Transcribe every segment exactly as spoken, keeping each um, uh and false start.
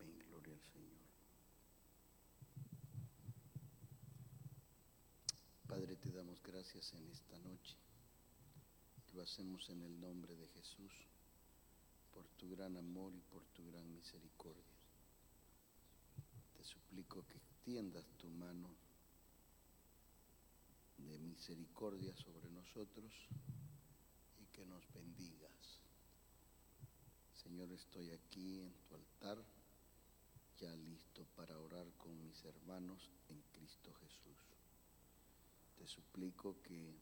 Amén, gloria al Señor. Padre, te damos gracias en esta noche. Lo hacemos en el nombre de Jesús, por tu gran amor y por tu gran misericordia. Te suplico que extiendas tu mano de misericordia sobre nosotros y que nos bendigas. Señor, estoy aquí en tu altar, ya listo para orar con mis hermanos en Cristo Jesús. Te suplico que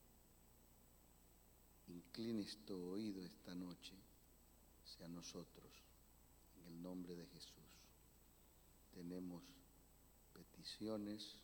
inclines tu oído esta noche hacia nosotros, en el nombre de Jesús. Tenemos peticiones,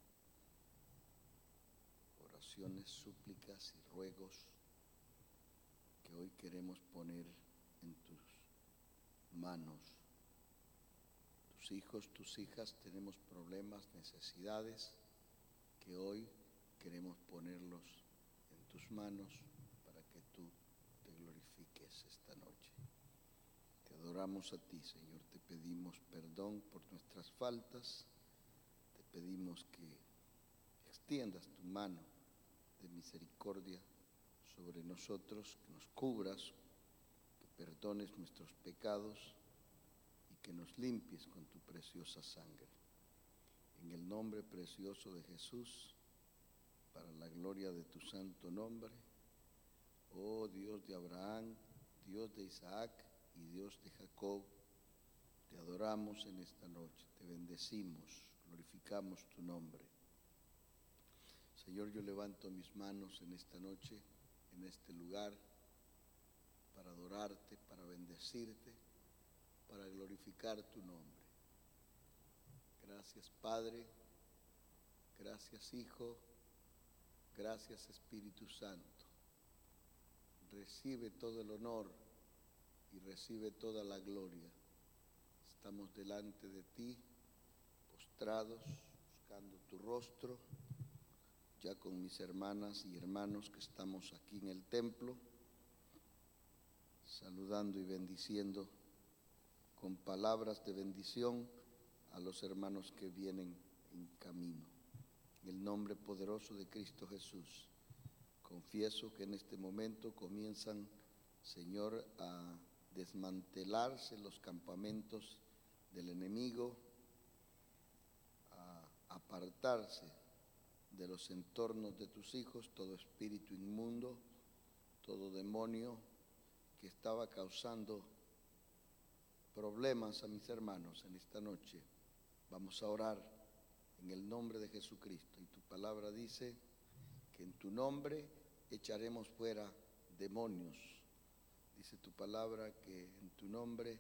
oraciones, súplicas y ruegos que hoy queremos poner en tus manos. Tus hijos, tus hijas, tenemos problemas, necesidades que hoy queremos ponerlos en tus manos para que tú te glorifiques esta noche. Te adoramos a ti, Señor, te pedimos perdón por nuestras faltas, te pedimos que extiendas tu mano de misericordia sobre nosotros, que nos cubras, que perdones nuestros pecados y que nos limpies con tu preciosa sangre. En el nombre precioso de Jesús, para la gloria de tu santo nombre, oh Dios de Abraham, Dios de Isaac y Dios de Jacob, te adoramos en esta noche, te bendecimos, glorificamos tu nombre. Señor, yo levanto mis manos en esta noche, en este lugar, para adorarte, para bendecirte, para glorificar tu nombre. Gracias, Padre, gracias, Hijo, gracias, Espíritu Santo. Recibe todo el honor y recibe toda la gloria. Estamos delante de ti, postrados, buscando tu rostro, ya con mis hermanas y hermanos que estamos aquí en el templo, saludando y bendiciendo con palabras de bendición a los hermanos que vienen en camino. En el nombre poderoso de Cristo Jesús, confieso que en este momento comienzan, Señor, a desmantelarse los campamentos del enemigo, a apartarse de los entornos de tus hijos, todo espíritu inmundo, todo demonio que estaba causando problemas a mis hermanos en esta noche. Vamos a orar en el nombre de Jesucristo. Y tu palabra dice que en tu nombre echaremos fuera demonios. Dice tu palabra que en tu nombre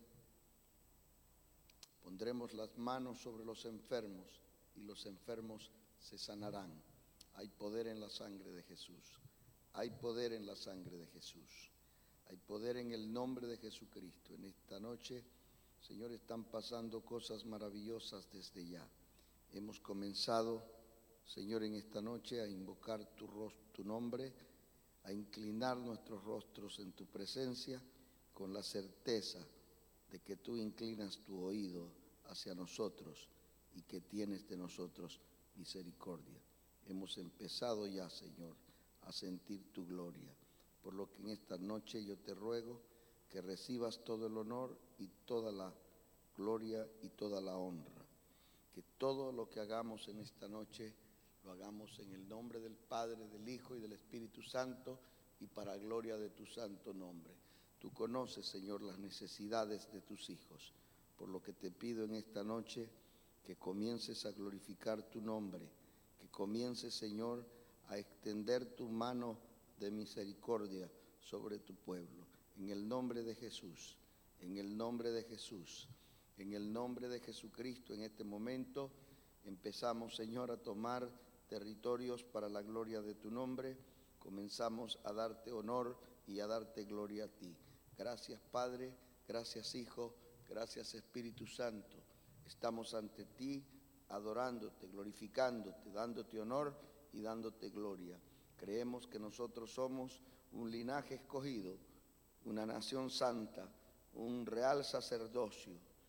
pondremos las manos sobre los enfermos y los enfermos se sanarán. Hay poder en la sangre de Jesús. Hay poder en la sangre de Jesús. Hay poder en el nombre de Jesucristo. En esta noche, Señor, están pasando cosas maravillosas desde ya. Hemos comenzado, Señor, en esta noche a invocar tu, rostro, tu nombre, a inclinar nuestros rostros en tu presencia con la certeza de que tú inclinas tu oído hacia nosotros y que tienes de nosotros misericordia. Hemos empezado ya, Señor, a sentir tu gloria, por lo que en esta noche yo te ruego que recibas todo el honor y toda la gloria y toda la honra. Que todo lo que hagamos en esta noche lo hagamos en el nombre del Padre, del Hijo y del Espíritu Santo y para gloria de tu santo nombre. Tú conoces, Señor, las necesidades de tus hijos, por lo que te pido en esta noche que comiences a glorificar tu nombre, que comiences, Señor, a extender tu mano de misericordia sobre tu pueblo. En el nombre de Jesús, en el nombre de Jesús, en el nombre de Jesucristo, en este momento empezamos, Señor, a tomar territorios para la gloria de tu nombre. Comenzamos a darte honor y a darte gloria a ti. Gracias, Padre, gracias, Hijo, gracias, Espíritu Santo. Estamos ante ti, adorándote, glorificándote, dándote honor y dándote gloria. Creemos que nosotros somos un linaje escogido, una nación santa, un real sacerdocio,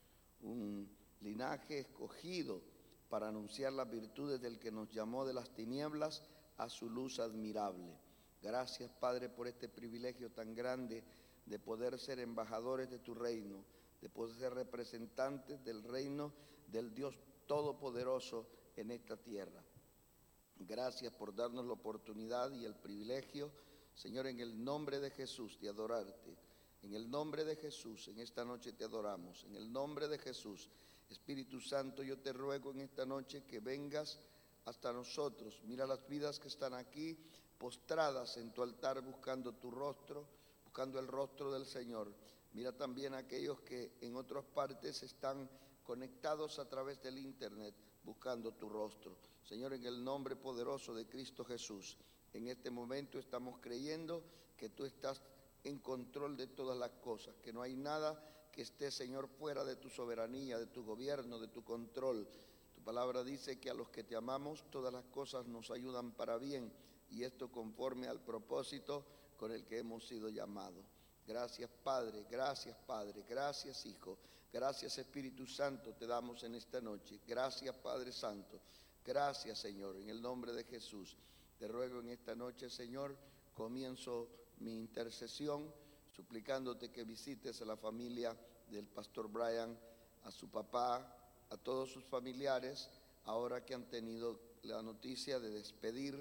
un linaje escogido para anunciar las virtudes del que nos llamó de las tinieblas a su luz admirable. Gracias, Padre, por este privilegio tan grande de poder ser embajadores de tu reino, de poder ser representantes del reino del Dios Todopoderoso en esta tierra. Gracias por darnos la oportunidad y el privilegio, Señor, en el nombre de Jesús, de adorarte. En el nombre de Jesús, en esta noche te adoramos. En el nombre de Jesús, Espíritu Santo, yo te ruego en esta noche que vengas hasta nosotros. Mira las vidas que están aquí postradas en tu altar buscando tu rostro, buscando el rostro del Señor. Mira también a aquellos que en otras partes están conectados a través del internet buscando tu rostro. Señor, en el nombre poderoso de Cristo Jesús, en este momento estamos creyendo que tú estás en control de todas las cosas, que no hay nada que esté, Señor, fuera de tu soberanía, de tu gobierno, de tu control. Tu palabra dice que a los que te amamos todas las cosas nos ayudan para bien, y esto conforme al propósito con el que hemos sido llamados. Gracias, Padre, gracias, Padre, gracias, Hijo, gracias, Espíritu Santo, te damos en esta noche. Gracias, Padre Santo, gracias, Señor, en el nombre de Jesús. Te ruego en esta noche, Señor, comienzo mi intercesión, suplicándote que visites a la familia del pastor Brian, a su papá, a todos sus familiares, ahora que han tenido la noticia de despedir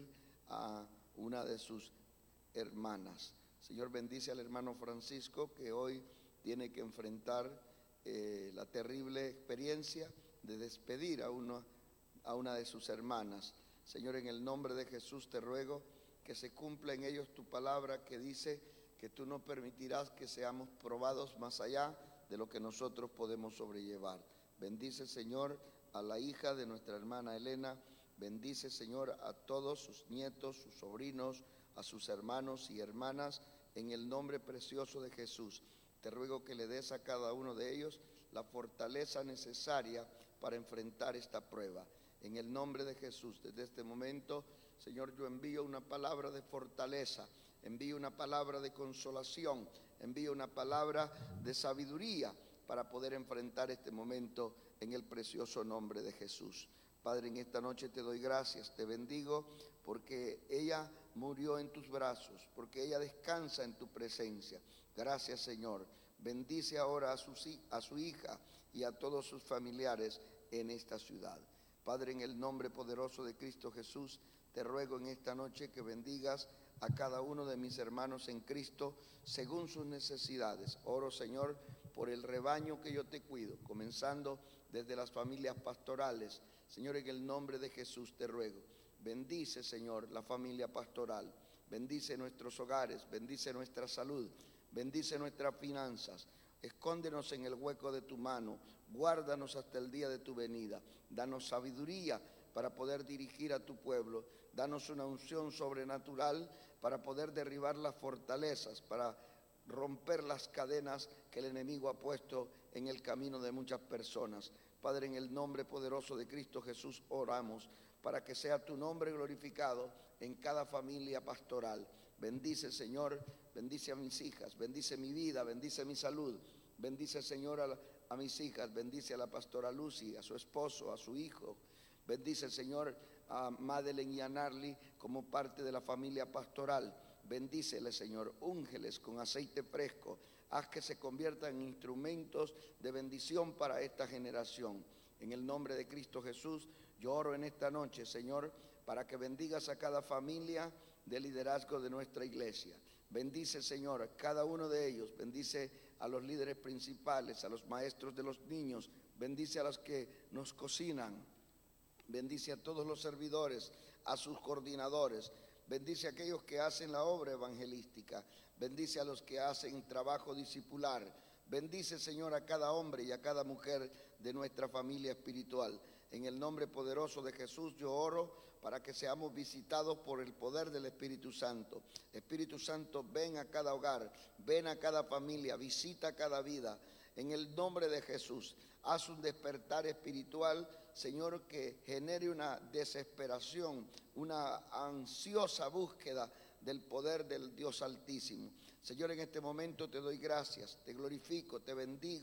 a una de sus hermanas. Señor, bendice al hermano Francisco, que hoy tiene que enfrentar eh, la terrible experiencia de despedir a, uno, a una de sus hermanas. Señor, en el nombre de Jesús te ruego que se cumpla en ellos tu palabra que dice que tú no permitirás que seamos probados más allá de lo que nosotros podemos sobrellevar. Bendice, Señor, a la hija de nuestra hermana Elena. Bendice, Señor, a todos sus nietos, sus sobrinos, a sus hermanos y hermanas, en el nombre precioso de Jesús. Te ruego que le des a cada uno de ellos la fortaleza necesaria para enfrentar esta prueba. En el nombre de Jesús, desde este momento, Señor, yo envío una palabra de fortaleza, envío una palabra de consolación, envío una palabra de sabiduría para poder enfrentar este momento en el precioso nombre de Jesús. Padre, en esta noche te doy gracias, te bendigo, porque ella murió en tus brazos, porque ella descansa en tu presencia. Gracias, Señor. Bendice ahora a su, a su hija y a todos sus familiares en esta ciudad. Padre, en el nombre poderoso de Cristo Jesús, te ruego en esta noche que bendigas a cada uno de mis hermanos en Cristo según sus necesidades. Oro, Señor, por el rebaño que yo te cuido, comenzando desde las familias pastorales. Señor, en el nombre de Jesús te ruego. Bendice, Señor, la familia pastoral. Bendice nuestros hogares, bendice nuestra salud, bendice nuestras finanzas. Escóndenos en el hueco de tu mano, guárdanos hasta el día de tu venida. Danos sabiduría para poder dirigir a tu pueblo. Danos una unción sobrenatural para poder derribar las fortalezas, para romper las cadenas que el enemigo ha puesto en el camino de muchas personas. Padre, en el nombre poderoso de Cristo Jesús oramos para que sea tu nombre glorificado en cada familia pastoral. Bendice, Señor, bendice a mis hijas, bendice mi vida, bendice mi salud. Bendice, Señor, a, la, a mis hijas, bendice a la pastora Lucy, a su esposo, a su hijo. Bendice, Señor, a Madeleine y a Narly como parte de la familia pastoral. Bendícele, Señor, úngeles con aceite fresco. Haz que se conviertan en instrumentos de bendición para esta generación. En el nombre de Cristo Jesús, yo oro en esta noche, Señor, para que bendigas a cada familia de liderazgo de nuestra iglesia. Bendice, Señor, a cada uno de ellos. Bendice a los líderes principales, a los maestros de los niños. Bendice a los que nos cocinan. Bendice a todos los servidores, a sus coordinadores. Bendice a aquellos que hacen la obra evangelística. Bendice a los que hacen trabajo discipular. Bendice, Señor, a cada hombre y a cada mujer de nuestra familia espiritual. En el nombre poderoso de Jesús yo oro para que seamos visitados por el poder del Espíritu Santo. Espíritu Santo, ven a cada hogar, ven a cada familia, visita cada vida. En el nombre de Jesús, haz un despertar espiritual, Señor, que genere una desesperación, una ansiosa búsqueda del poder del Dios Altísimo. Señor, en este momento te doy gracias, te glorifico, te bendigo.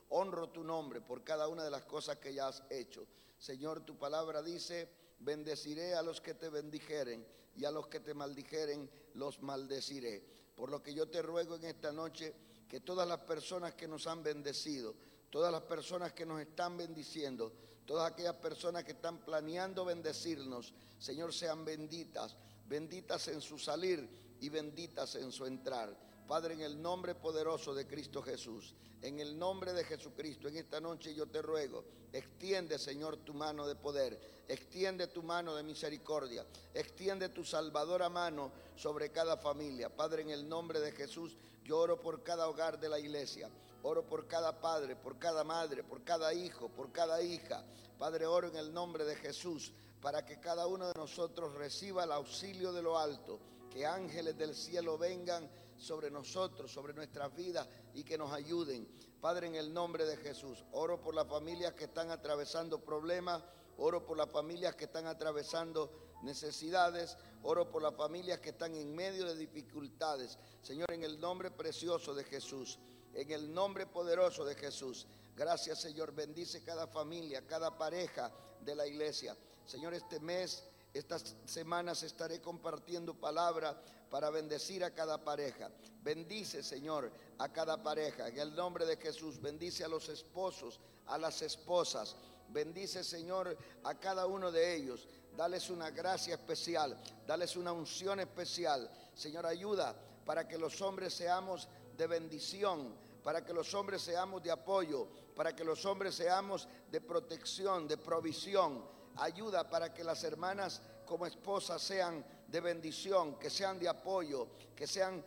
honro tu nombre por cada una de las cosas que ya has hecho. Señor, tu palabra dice, bendeciré a los que te bendijeren y a los que te maldijeren los maldeciré. Por lo que yo te ruego en esta noche que todas las personas que nos han bendecido, todas las personas que nos están bendiciendo, todas aquellas personas que están planeando bendecirnos, Señor, sean benditas, benditas en su salir y benditas en su entrar. Padre, en el nombre poderoso de Cristo Jesús, en el nombre de Jesucristo, en esta noche yo te ruego, extiende, Señor, tu mano de poder, extiende tu mano de misericordia, extiende tu salvadora mano sobre cada familia. Padre, en el nombre de Jesús, yo oro por cada hogar de la iglesia, oro por cada padre, por cada madre, por cada hijo, por cada hija. Padre, oro en el nombre de Jesús para que cada uno de nosotros reciba el auxilio de lo alto, que ángeles del cielo vengan sobre nosotros, sobre nuestras vidas y que nos ayuden. Padre, en el nombre de Jesús, oro por las familias que están atravesando problemas, oro por las familias que están atravesando necesidades, oro por las familias que están en medio de dificultades. Señor, en el nombre precioso de Jesús, en el nombre poderoso de Jesús, gracias, Señor, bendice cada familia, cada pareja de la iglesia. Señor, este mes, estas semanas estaré compartiendo palabra para bendecir a cada pareja. Bendice, Señor, a cada pareja. En el nombre de Jesús, bendice a los esposos, a las esposas. Bendice, Señor, a cada uno de ellos. Dales una gracia especial, dales una unción especial. Señor, ayuda para que los hombres seamos de bendición, para que los hombres seamos de apoyo, para que los hombres seamos de protección, de provisión. Ayuda para que las hermanas como esposas sean de bendición, que sean de apoyo, que sean,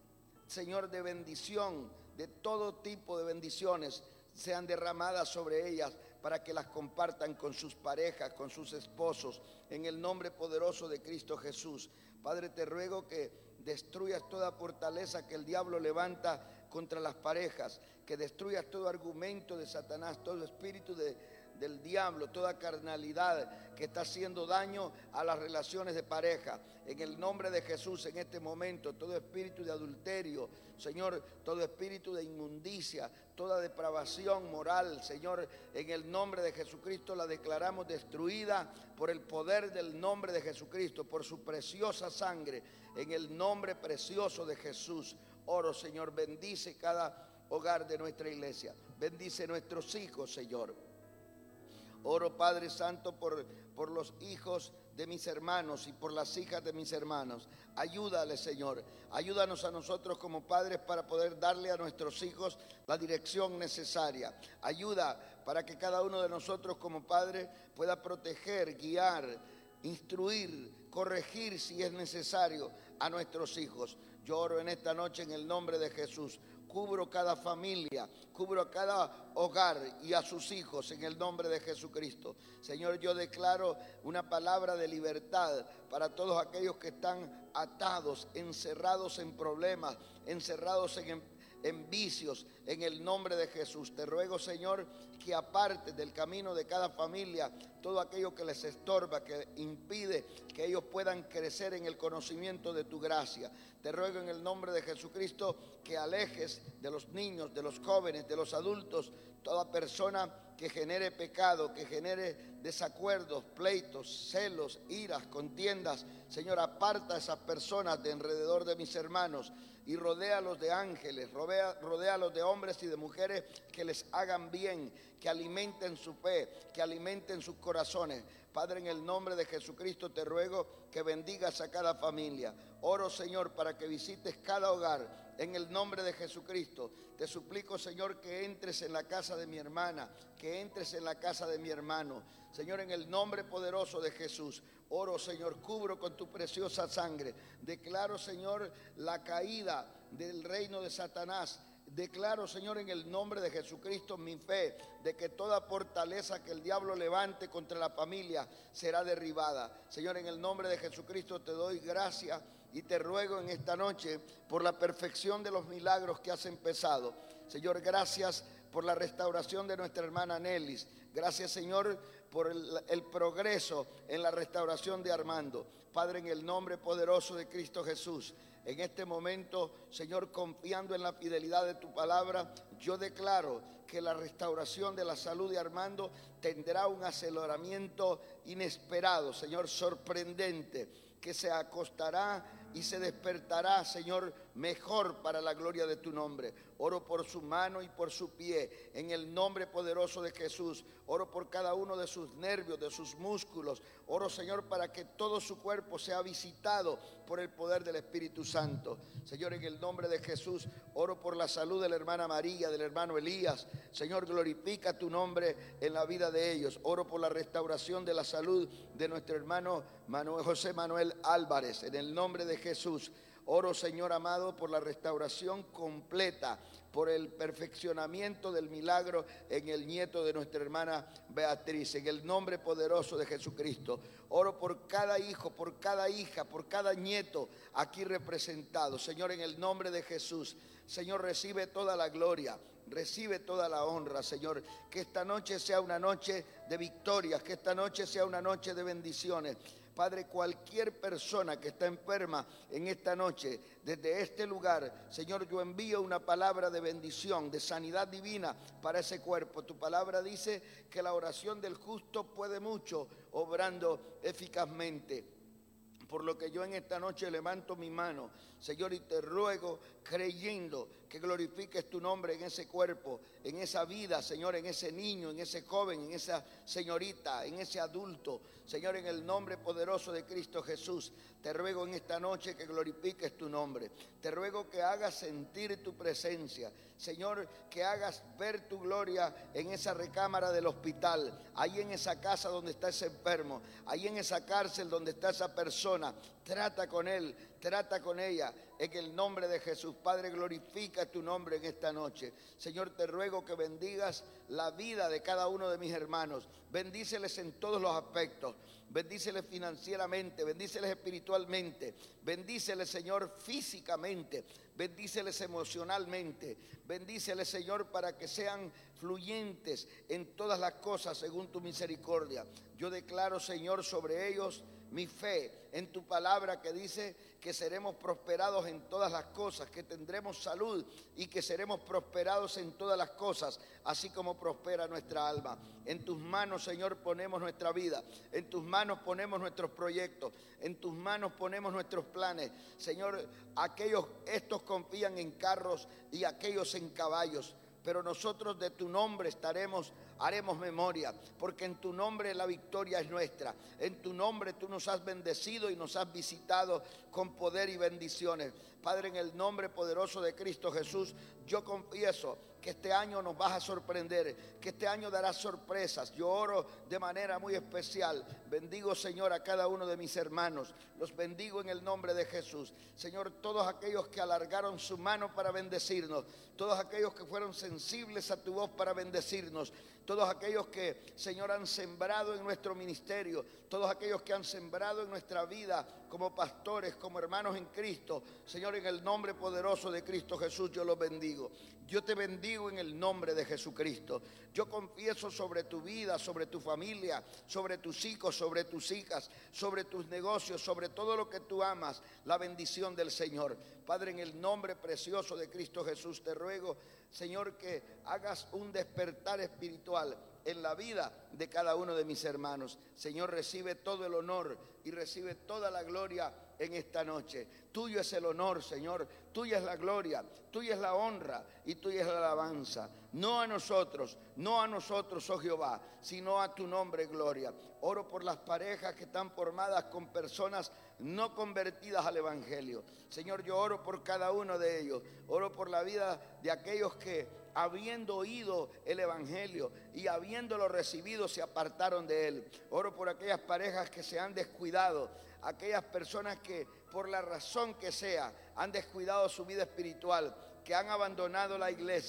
Señor, de bendición, de todo tipo de bendiciones sean derramadas sobre ellas para que las compartan con sus parejas, con sus esposos, en el nombre poderoso de Cristo Jesús. Padre, te ruego que destruyas toda fortaleza que el diablo levanta contra las parejas, que destruyas todo argumento de Satanás, todo espíritu de del diablo, toda carnalidad que está haciendo daño a las relaciones de pareja. En el nombre de Jesús, en este momento, todo espíritu de adulterio, Señor, todo espíritu de inmundicia, toda depravación moral, Señor, en el nombre de Jesucristo la declaramos destruida por el poder del nombre de Jesucristo, por su preciosa sangre, en el nombre precioso de Jesús. Oro, Señor, bendice cada hogar de nuestra iglesia, bendice nuestros hijos, Señor. Oro, Padre Santo, por, por los hijos de mis hermanos y por las hijas de mis hermanos. Ayúdale, Señor. Ayúdanos a nosotros como padres para poder darle a nuestros hijos la dirección necesaria. Ayuda para que cada uno de nosotros como padres pueda proteger, guiar, instruir, corregir si es necesario a nuestros hijos. Yo oro en esta noche en el nombre de Jesús. Cubro cada familia, cubro a cada hogar y a sus hijos en el nombre de Jesucristo. Señor, yo declaro una palabra de libertad para todos aquellos que están atados, encerrados en problemas, encerrados en, en vicios, en el nombre de Jesús. Te ruego, Señor, que apartes del camino de cada familia todo aquello que les estorba, que impide que ellos puedan crecer en el conocimiento de tu gracia. Te ruego en el nombre de Jesucristo que alejes de los niños, de los jóvenes, de los adultos, toda persona que genere pecado, que genere desacuerdos, pleitos, celos, iras, contiendas. Señor, aparta a esas personas de alrededor de mis hermanos y rodéalos de ángeles, rodea, rodéalos de hombres y de mujeres que les hagan bien, que alimenten su fe, que alimenten sus corazones. Padre, en el nombre de Jesucristo te ruego que bendigas a cada familia. Oro, Señor, para que visites cada hogar. En el nombre de Jesucristo te suplico, Señor, que entres en la casa de mi hermana, que entres en la casa de mi hermano. Señor, en el nombre poderoso de Jesús, oro, Señor, cubro con tu preciosa sangre. Declaro, Señor, la caída del reino de Satanás. Declaro, Señor, en el nombre de Jesucristo mi fe de que toda fortaleza que el diablo levante contra la familia será derribada. Señor, en el nombre de Jesucristo te doy gracias y te ruego en esta noche por la perfección de los milagros que has empezado. Señor, gracias por la restauración de nuestra hermana Nelis. Gracias, Señor, por el, el progreso en la restauración de Armando. Padre, en el nombre poderoso de Cristo Jesús, en este momento, Señor, confiando en la fidelidad de tu palabra, yo declaro que la restauración de la salud de Armando tendrá un aceleramiento inesperado, Señor, sorprendente, que se acostará y se despertará, Señor, mejor para la gloria de tu nombre. Oro por su mano y por su pie, en el nombre poderoso de Jesús. Oro por cada uno de sus nervios, de sus músculos. Oro, Señor, para que todo su cuerpo sea visitado por el poder del Espíritu Santo. Señor, en el nombre de Jesús, oro por la salud de la hermana María, del hermano Elías. Señor, glorifica tu nombre en la vida de ellos. Oro por la restauración de la salud de nuestro hermano Manuel, José Manuel Álvarez, en el nombre de Jesús. Oro, Señor amado, por la restauración completa, por el perfeccionamiento del milagro en el nieto de nuestra hermana Beatriz, en el nombre poderoso de Jesucristo. Oro por cada hijo, por cada hija, por cada nieto aquí representado. Señor, en el nombre de Jesús, Señor, recibe toda la gloria, recibe toda la honra, Señor. Que esta noche sea una noche de victorias, que esta noche sea una noche de bendiciones. Padre, cualquier persona que está enferma en esta noche, desde este lugar, Señor, yo envío una palabra de bendición, de sanidad divina para ese cuerpo. Tu palabra dice que la oración del justo puede mucho, obrando eficazmente. Por lo que yo en esta noche levanto mi mano, Señor, y te ruego, creyendo que glorifiques tu nombre en ese cuerpo, en esa vida, Señor, en ese niño, en ese joven, en esa señorita, en ese adulto. Señor, en el nombre poderoso de Cristo Jesús, te ruego en esta noche que glorifiques tu nombre. Te ruego que hagas sentir tu presencia. Señor, que hagas ver tu gloria en esa recámara del hospital, ahí en esa casa donde está ese enfermo, ahí en esa cárcel donde está esa persona. Trata con él, trata con ella, en el nombre de Jesús. Padre, glorifica tu nombre en esta noche. Señor, te ruego que bendigas la vida de cada uno de mis hermanos. Bendíceles en todos los aspectos. Bendíceles financieramente, bendíceles espiritualmente, bendíceles, Señor, físicamente, bendíceles emocionalmente, bendíceles, Señor, para que sean fluyentes en todas las cosas según tu misericordia. Yo declaro, Señor, sobre ellos mi fe en tu palabra que dice que seremos prosperados en todas las cosas, que tendremos salud y que seremos prosperados en todas las cosas, así como prospera nuestra alma. En tus manos, Señor, ponemos nuestra vida, en tus manos ponemos nuestros proyectos, en tus manos ponemos nuestros planes. Señor, aquellos, estos confían en carros y aquellos en caballos, pero nosotros de tu nombre estaremos, haremos memoria, porque en tu nombre la victoria es nuestra. En tu nombre tú nos has bendecido y nos has visitado con poder y bendiciones. Padre, en el nombre poderoso de Cristo Jesús, yo confieso que este año nos vas a sorprender, que este año darás sorpresas. Yo oro de manera muy especial. Bendigo, Señor, a cada uno de mis hermanos. Los bendigo en el nombre de Jesús. Señor, todos aquellos que alargaron su mano para bendecirnos, todos aquellos que fueron sensibles a tu voz para bendecirnos, todos aquellos que, Señor, han sembrado en nuestro ministerio, todos aquellos que han sembrado en nuestra vida como pastores, como hermanos en Cristo. Señor, en el nombre poderoso de Cristo Jesús, yo los bendigo. Yo te bendigo en el nombre de Jesucristo. Yo confieso sobre tu vida, sobre tu familia, sobre tus hijos, sobre tus hijas, sobre tus negocios, sobre todo lo que tú amas, la bendición del Señor. Padre, en el nombre precioso de Cristo Jesús, te ruego, Señor, que hagas un despertar espiritual en la vida de cada uno de mis hermanos. Señor, recibe todo el honor y recibe toda la gloria en esta noche. Tuyo es el honor, Señor, tuya es la gloria, tuya es la honra y tuya es la alabanza. No a nosotros, no a nosotros, oh Jehová, sino a tu nombre, gloria. Oro por las parejas que están formadas con personas no convertidas al Evangelio. Señor, yo oro por cada uno de ellos. Oro por la vida de aquellos que, habiendo oído el Evangelio y habiéndolo recibido, se apartaron de él. Oro por aquellas parejas que se han descuidado, aquellas personas que por la razón que sea han descuidado su vida espiritual, que han abandonado la iglesia.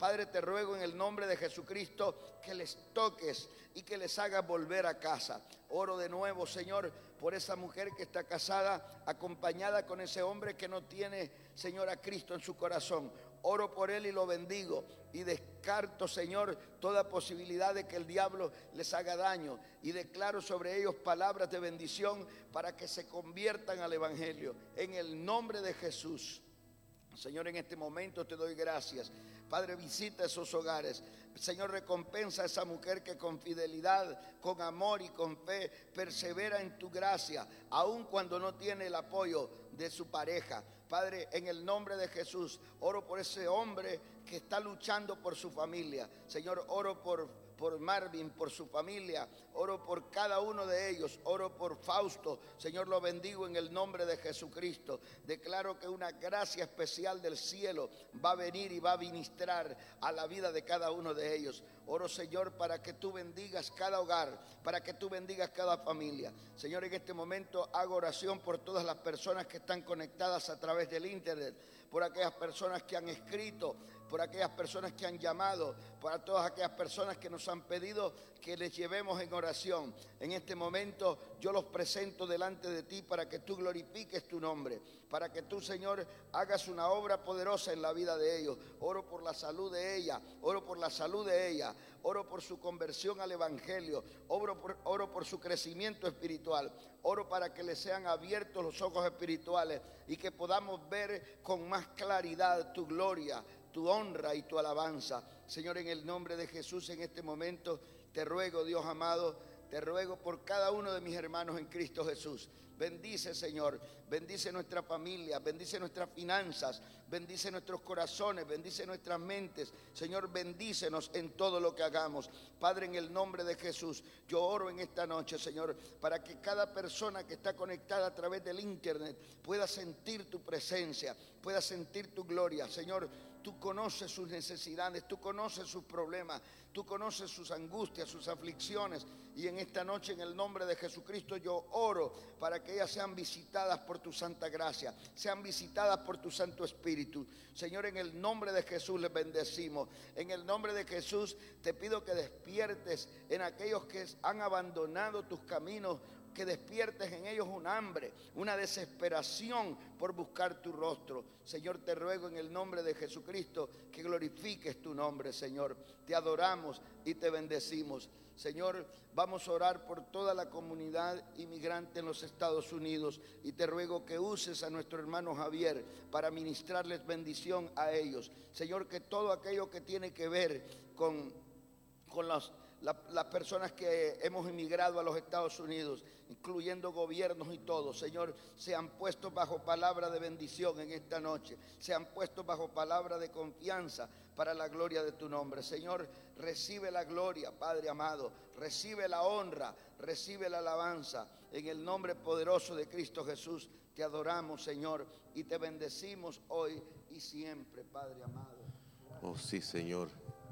Padre, te ruego en el nombre de Jesucristo que les toques y que les hagas volver a casa. Oro de nuevo, Señor, por esa mujer que está casada, acompañada con ese hombre que no tiene, Señor, a Cristo en su corazón. Oro por él y lo bendigo y descarto, Señor, toda posibilidad de que el diablo les haga daño, y declaro sobre ellos palabras de bendición para que se conviertan al evangelio en el nombre de Jesús. Señor, en este momento te doy gracias. Padre, visita esos hogares. Señor, recompensa a esa mujer que con fidelidad, con amor y con fe persevera en tu gracia, aun cuando no tiene el apoyo de su pareja. Padre, en el nombre de Jesús, oro por ese hombre que está luchando por su familia. Señor, oro por por Marvin, por su familia, oro por cada uno de ellos, oro por Fausto. Señor, lo bendigo en el nombre de Jesucristo. Declaro que una gracia especial del cielo va a venir y va a ministrar a la vida de cada uno de ellos. Oro, Señor, para que tú bendigas cada hogar, para que tú bendigas cada familia. Señor, en este momento hago oración por todas las personas que están conectadas a través del internet, por aquellas personas que han escrito, por aquellas personas que han llamado, para todas aquellas personas que nos han pedido que les llevemos en oración. En este momento yo los presento delante de ti para que tú glorifiques tu nombre, para que tú, Señor, hagas una obra poderosa en la vida de ellos. Oro por la salud de ella, oro por la salud de ella, oro por su conversión al evangelio, oro por, oro por su crecimiento espiritual, oro para que les sean abiertos los ojos espirituales y que podamos ver con más claridad tu gloria, tu honra y tu alabanza. Señor, en el nombre de Jesús, en este momento te ruego, Dios amado, te ruego por cada uno de mis hermanos en Cristo Jesús. Bendice, Señor, bendice nuestra familia, bendice nuestras finanzas, bendice nuestros corazones, bendice nuestras mentes. Señor, bendícenos en todo lo que hagamos. Padre, en el nombre de Jesús, yo oro en esta noche, Señor, para que cada persona que está conectada a través del internet pueda sentir tu presencia, pueda sentir tu gloria. Señor, tú conoces sus necesidades, tú conoces sus problemas, tú conoces sus angustias, sus aflicciones. Y en esta noche, en el nombre de Jesucristo, yo oro para que ellas sean visitadas por tu santa gracia, sean visitadas por tu Santo Espíritu. Señor, en el nombre de Jesús les bendecimos. En el nombre de Jesús te pido que despiertes en aquellos que han abandonado tus caminos, que despiertes en ellos un hambre, una desesperación por buscar tu rostro. Señor, te ruego en el nombre de Jesucristo que glorifiques tu nombre, Señor. Te adoramos y te bendecimos. Señor, vamos a orar por toda la comunidad inmigrante en los Estados Unidos y te ruego que uses a nuestro hermano Javier para ministrarles bendición a ellos. Señor, que todo aquello que tiene que ver con, con los La, las personas que hemos emigrado a los Estados Unidos, incluyendo gobiernos y todo, Señor, sean puestos bajo palabra de bendición en esta noche, sean puestos bajo palabra de confianza para la gloria de tu nombre. Señor, recibe la gloria, Padre amado, recibe la honra, recibe la alabanza. En el nombre poderoso de Cristo Jesús te adoramos, Señor, y te bendecimos hoy y siempre, Padre amado. Oh sí, Señor.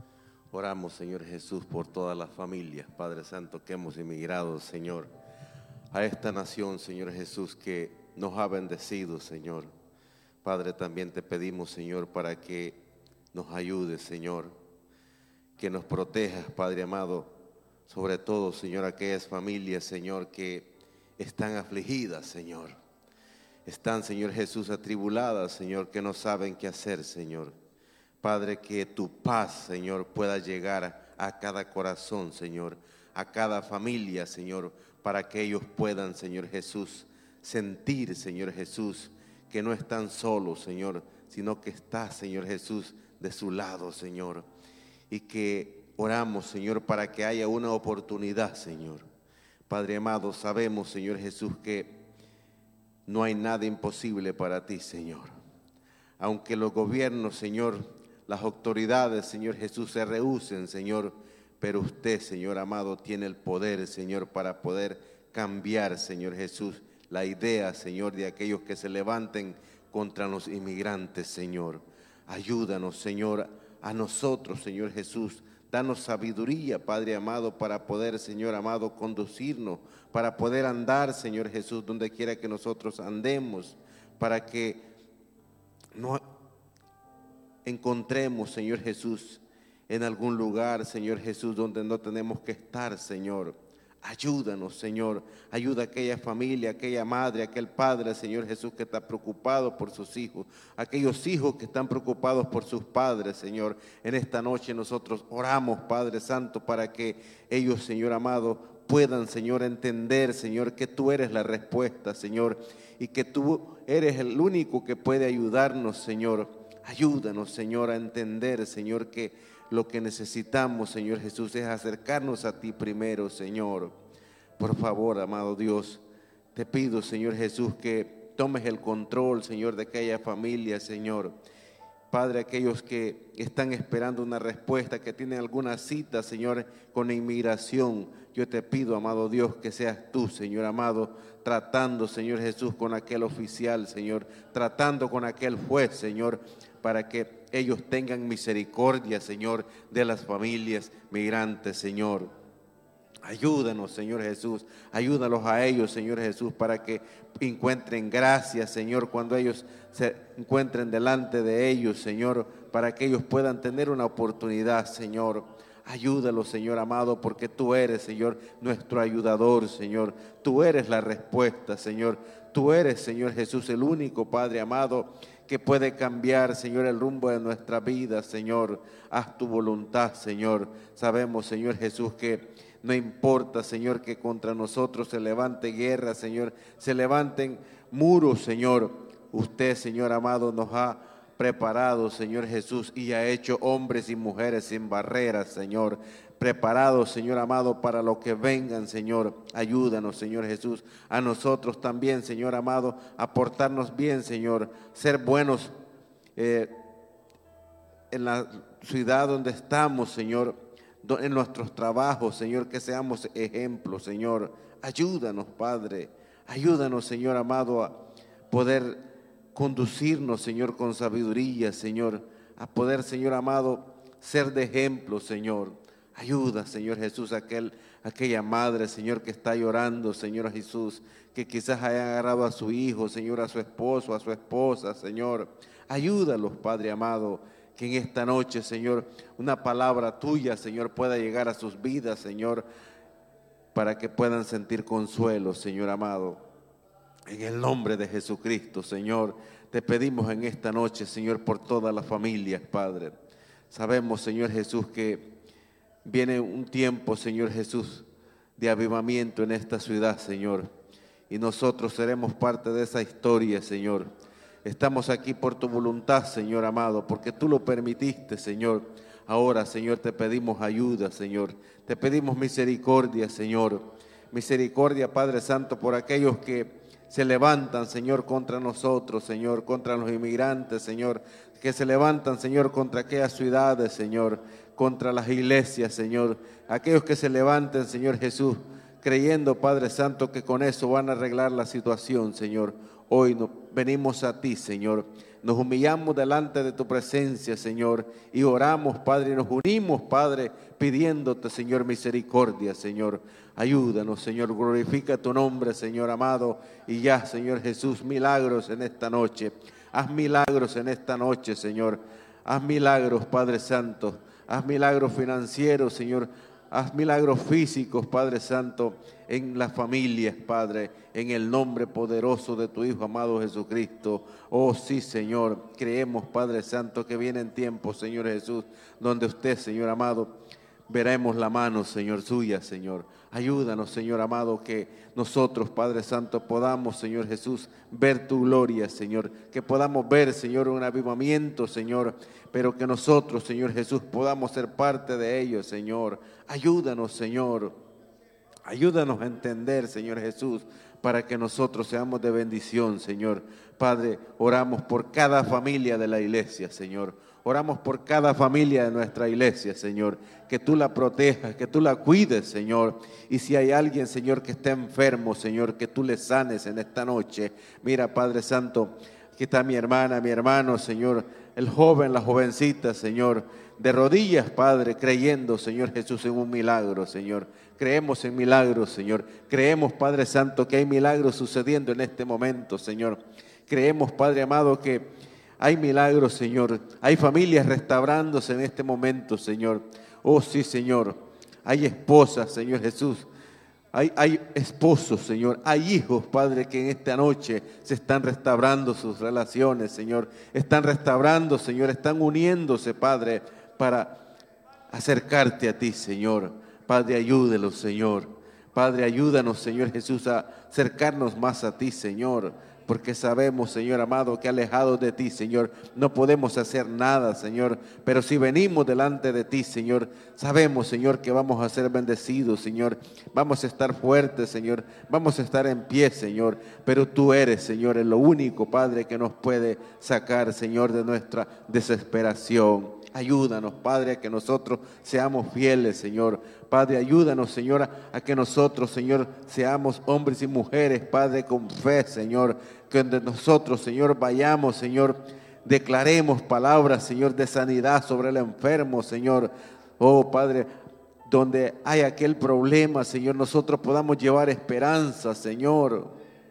Oramos, Señor Jesús, por todas las familias, Padre Santo, que hemos emigrado, Señor, a esta nación, Señor Jesús, que nos ha bendecido, Señor. Padre, también te pedimos, Señor, para que nos ayudes, Señor, que nos protejas, Padre amado, sobre todo, Señor, aquellas familias, Señor, que están afligidas, Señor. Están, Señor Jesús, atribuladas, Señor, que no saben qué hacer, Señor. Padre, que tu paz, Señor, pueda llegar a cada corazón, Señor, a cada familia, Señor, para que ellos puedan, Señor Jesús, sentir, Señor Jesús, que no están solos, Señor, sino que estás, Señor Jesús, de su lado, Señor. Y que oramos, Señor, para que haya una oportunidad, Señor. Padre amado, sabemos, Señor Jesús, que no hay nada imposible para ti, Señor. Aunque los gobiernos, Señor, las autoridades, Señor Jesús, se rehúsen, Señor, pero usted, Señor amado, tiene el poder, Señor, para poder cambiar, Señor Jesús, la idea, Señor, de aquellos que se levanten contra los inmigrantes, Señor. Ayúdanos, Señor, a nosotros, Señor Jesús. Danos sabiduría, Padre amado, para poder, Señor amado, conducirnos, para poder andar, Señor Jesús, donde quiera que nosotros andemos, para que no encontremos, Señor Jesús, en algún lugar, Señor Jesús, donde no tenemos que estar, Señor. Ayúdanos, Señor. Ayuda a aquella familia, aquella madre, aquel padre, Señor Jesús, que está preocupado por sus hijos. Aquellos hijos que están preocupados por sus padres, Señor. En esta noche nosotros oramos, Padre Santo, para que ellos, Señor amado, puedan, Señor, entender, Señor, que tú eres la respuesta, Señor, y que tú eres el único que puede ayudarnos, Señor. Ayúdanos, Señor, a entender, Señor, que lo que necesitamos, Señor Jesús, es acercarnos a ti primero, Señor. Por favor, amado Dios, te pido, Señor Jesús, que tomes el control, Señor, de aquella familia, Señor. Padre, aquellos que están esperando una respuesta, que tienen alguna cita, Señor, con inmigración, yo te pido, amado Dios, que seas tú, Señor amado, tratando, Señor Jesús, con aquel oficial, Señor, tratando con aquel juez, Señor, para que ellos tengan misericordia, Señor, de las familias migrantes, Señor. Ayúdanos, Señor Jesús, ayúdalos a ellos, Señor Jesús, para que encuentren gracia, Señor, cuando ellos se encuentren delante de ellos, Señor, para que ellos puedan tener una oportunidad, Señor. Ayúdalos, Señor amado, porque tú eres, Señor, nuestro ayudador, Señor. Tú eres la respuesta, Señor. Tú eres, Señor Jesús, el único, Padre amado, que puede cambiar, Señor, el rumbo de nuestra vida, Señor. Haz tu voluntad, Señor. Sabemos, Señor Jesús, que no importa, Señor, que contra nosotros se levante guerra, Señor, se levanten muros, Señor. Usted, Señor amado, nos ha preparado, Señor Jesús, y ha hecho hombres y mujeres sin barreras, Señor. Preparados, Señor amado, para lo que vengan, Señor. Ayúdanos, Señor Jesús, a nosotros también, Señor amado, a portarnos bien, Señor, ser buenos eh, en la ciudad donde estamos, Señor, en nuestros trabajos, Señor, que seamos ejemplos, Señor. Ayúdanos, Padre, ayúdanos, Señor amado, a poder conducirnos, Señor, con sabiduría, Señor, a poder, Señor amado, ser de ejemplo, Señor. Ayuda, Señor Jesús, a aquel, aquella madre, Señor, que está llorando, Señor Jesús, que quizás haya agarrado a su hijo, Señor, a su esposo, a su esposa, Señor. Ayúdalos, Padre amado, que en esta noche, Señor, una palabra tuya, Señor, pueda llegar a sus vidas, Señor, para que puedan sentir consuelo, Señor amado. En el nombre de Jesucristo, Señor, te pedimos en esta noche, Señor, por todas las familias, Padre. Sabemos, Señor Jesús, que viene un tiempo, Señor Jesús, de avivamiento en esta ciudad, Señor. Y nosotros seremos parte de esa historia, Señor. Estamos aquí por tu voluntad, Señor amado, porque tú lo permitiste, Señor. Ahora, Señor, te pedimos ayuda, Señor. Te pedimos misericordia, Señor. Misericordia, Padre Santo, por aquellos que se levantan, Señor, contra nosotros, Señor, contra los inmigrantes, Señor, que se levantan, Señor, contra aquellas ciudades, Señor, contra las iglesias, Señor, aquellos que se levanten, Señor Jesús, creyendo, Padre Santo, que con eso van a arreglar la situación, Señor. Hoy nos venimos a ti, Señor, nos humillamos delante de tu presencia, Señor, y oramos, Padre, y nos unimos, Padre, pidiéndote, Señor, misericordia, Señor. Ayúdanos, Señor, glorifica tu nombre, Señor amado, y ya, Señor Jesús, milagros en esta noche. Haz milagros en esta noche, Señor. Haz milagros, Padre Santo. Haz milagros financieros, Señor. Haz milagros físicos, Padre Santo, en las familias, Padre, en el nombre poderoso de tu Hijo amado Jesucristo. Oh sí, Señor, creemos, Padre Santo, que vienen tiempos, Señor Jesús, donde usted, Señor amado, veremos la mano, Señor, suya, Señor. Ayúdanos, Señor amado, que nosotros, Padre Santo, podamos, Señor Jesús, ver tu gloria, Señor. Que podamos ver, Señor, un avivamiento, Señor, pero que nosotros, Señor Jesús, podamos ser parte de ello, Señor. Ayúdanos, Señor. Ayúdanos a entender, Señor Jesús, para que nosotros seamos de bendición, Señor. Padre, oramos por cada familia de la iglesia, Señor. Oramos por cada familia de nuestra iglesia, Señor, que tú la protejas, que tú la cuides, Señor. Y si hay alguien, Señor, que está enfermo, Señor, que tú le sanes en esta noche. Mira, Padre Santo, aquí está mi hermana, mi hermano, Señor, el joven, la jovencita, Señor, de rodillas, Padre, creyendo, Señor Jesús, en un milagro, Señor. Creemos en milagros, Señor. Creemos, Padre Santo, que hay milagros sucediendo en este momento, Señor. Creemos, Padre amado, que hay milagros, Señor. Hay familias restaurándose en este momento, Señor. Oh, sí, Señor. Hay esposas, Señor Jesús. Hay, hay esposos, Señor. Hay hijos, Padre, que en esta noche se están restaurando sus relaciones, Señor. Están restaurando, Señor. Están uniéndose, Padre, para acercarte a ti, Señor. Padre, ayúdelos, Señor. Padre, ayúdanos, Señor Jesús, a acercarnos más a ti, Señor. Porque sabemos, Señor amado, que alejados de ti, Señor, no podemos hacer nada, Señor. Pero si venimos delante de ti, Señor, sabemos, Señor, que vamos a ser bendecidos, Señor. Vamos a estar fuertes, Señor. Vamos a estar en pie, Señor. Pero tú eres, Señor, el único, Padre, que nos puede sacar, Señor, de nuestra desesperación. Ayúdanos, Padre, a que nosotros seamos fieles, Señor. Padre, ayúdanos, Señor, a que nosotros, Señor, seamos hombres y mujeres, Padre, con fe, Señor. Que donde nosotros, Señor, vayamos, Señor, declaremos palabras, Señor, de sanidad sobre el enfermo, Señor. Oh, Padre, donde hay aquel problema, Señor, nosotros podamos llevar esperanza, Señor.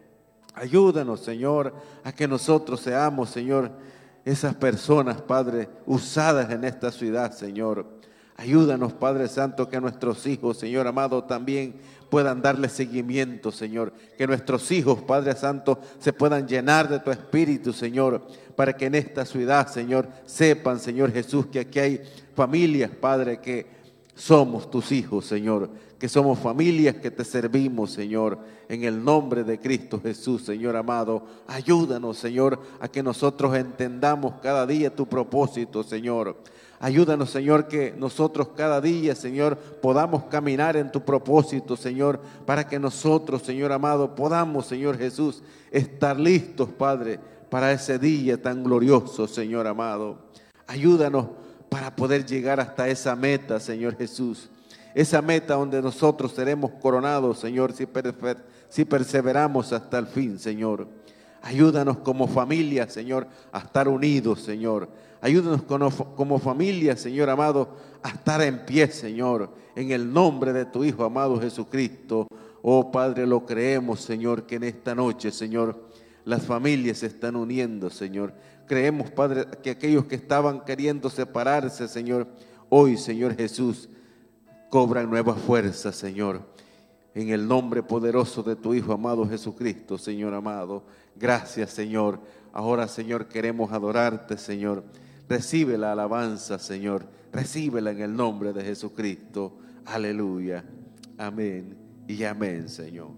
Ayúdanos, Señor, a que nosotros seamos, Señor, esas personas, Padre, usadas en esta ciudad, Señor. Ayúdanos, Padre Santo, que nuestros hijos, Señor amado, también puedan darle seguimiento, Señor. Que nuestros hijos, Padre Santo, se puedan llenar de tu Espíritu, Señor, para que en esta ciudad, Señor, sepan, Señor Jesús, que aquí hay familias, Padre, que somos tus hijos, Señor. Que somos familias que te servimos, Señor, en el nombre de Cristo Jesús, Señor amado. Ayúdanos, Señor, a que nosotros entendamos cada día tu propósito, Señor. Ayúdanos, Señor, que nosotros cada día, Señor, podamos caminar en tu propósito, Señor, para que nosotros, Señor amado, podamos, Señor Jesús, estar listos, Padre, para ese día tan glorioso, Señor amado. Ayúdanos para poder llegar hasta esa meta, Señor Jesús. Esa meta donde nosotros seremos coronados, Señor, si, perfe- si perseveramos hasta el fin, Señor. Ayúdanos como familia, Señor, a estar unidos, Señor. Ayúdanos como, como familia, Señor amado, a estar en pie, Señor, en el nombre de tu Hijo amado Jesucristo. Oh, Padre, lo creemos, Señor, que en esta noche, Señor, las familias se están uniendo, Señor. Creemos, Padre, que aquellos que estaban queriendo separarse, Señor, hoy, Señor Jesús, cobran nueva fuerza, Señor, en el nombre poderoso de tu Hijo amado Jesucristo, Señor amado. Gracias, Señor. Ahora, Señor, queremos adorarte, Señor. Recibe la alabanza, Señor. Recíbela en el nombre de Jesucristo. Aleluya. Amén y amén, Señor.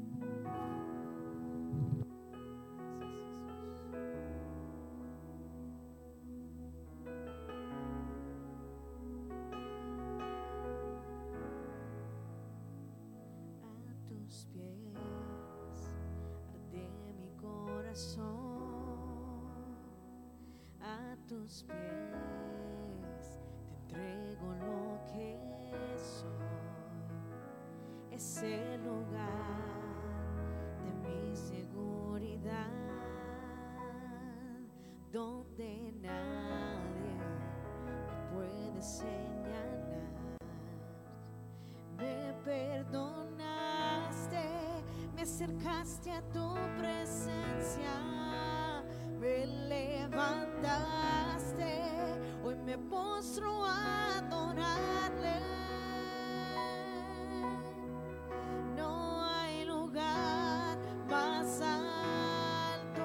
A tus pies te entrego lo que soy, es el lugar de mi seguridad, donde nadie me puede señalar. Me perdonaste, me acercaste a tu presencia, me levantaste, hoy me postro a adorarle. No hay lugar más alto,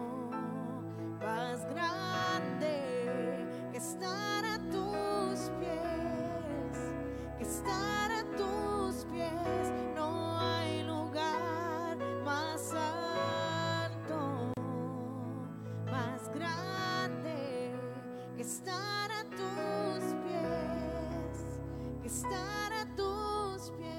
más grande que estar a tus pies, que estar a tus pies. No hay lugar más alto, más grande que estar a tus pies, que estar a tus pies,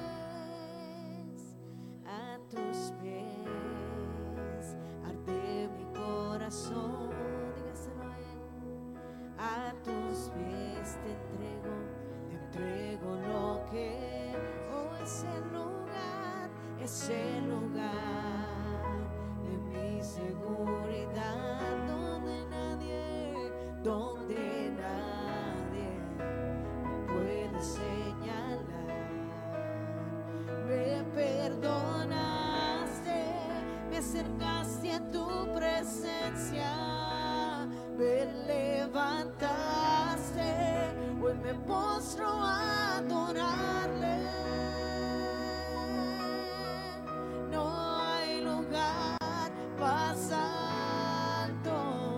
a tus pies arde mi corazón. Dígaselo a él. A tus pies te entrego, te entrego lo que oh, es el lugar, es el lugar de mi seguridad, donde nadie, donde nadie me puede señalar. Me perdonaste, me acercaste a tu presencia, levantaste, hoy me postro a adorarle. No hay lugar más alto,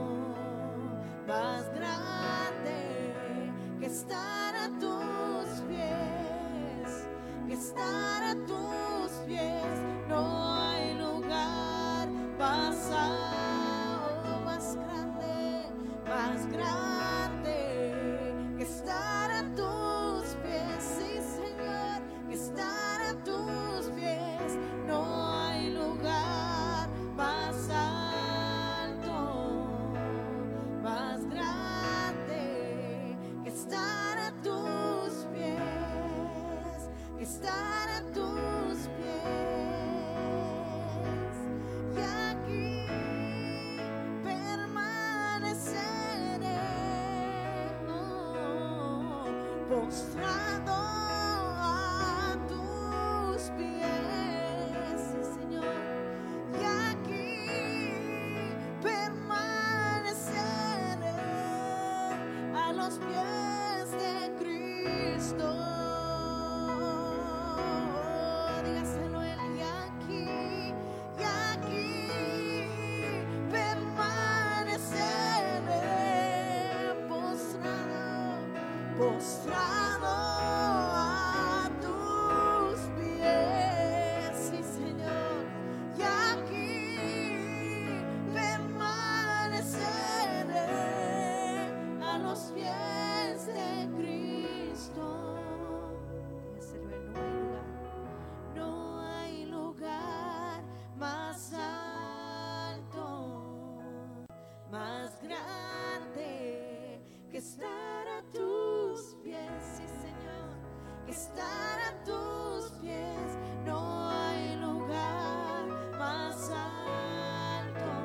más grande que estar a tus pies, que estar a tus pies. No hay lugar más alto, más grande, más grande que estar a tus pies. Sí, Señor, que estar a tus pies. No hay lugar más alto, más grande que estar a tus pies, que estar a tus pies. Y aquí permaneceré, oh, postrado a tus pies, sí, Señor. Y aquí permaneceré a los pies de Cristo. Dígaselo él. Y aquí, y aquí permaneceré postrado, postrado a tus pies, sí, Señor. Y aquí permaneceré a los pies de Cristo. Dígaselo él. No hay lugar, no hay lugar más alto, más grande que estar a tus pies, sí, Señor, que estar a tus pies. No hay lugar más alto,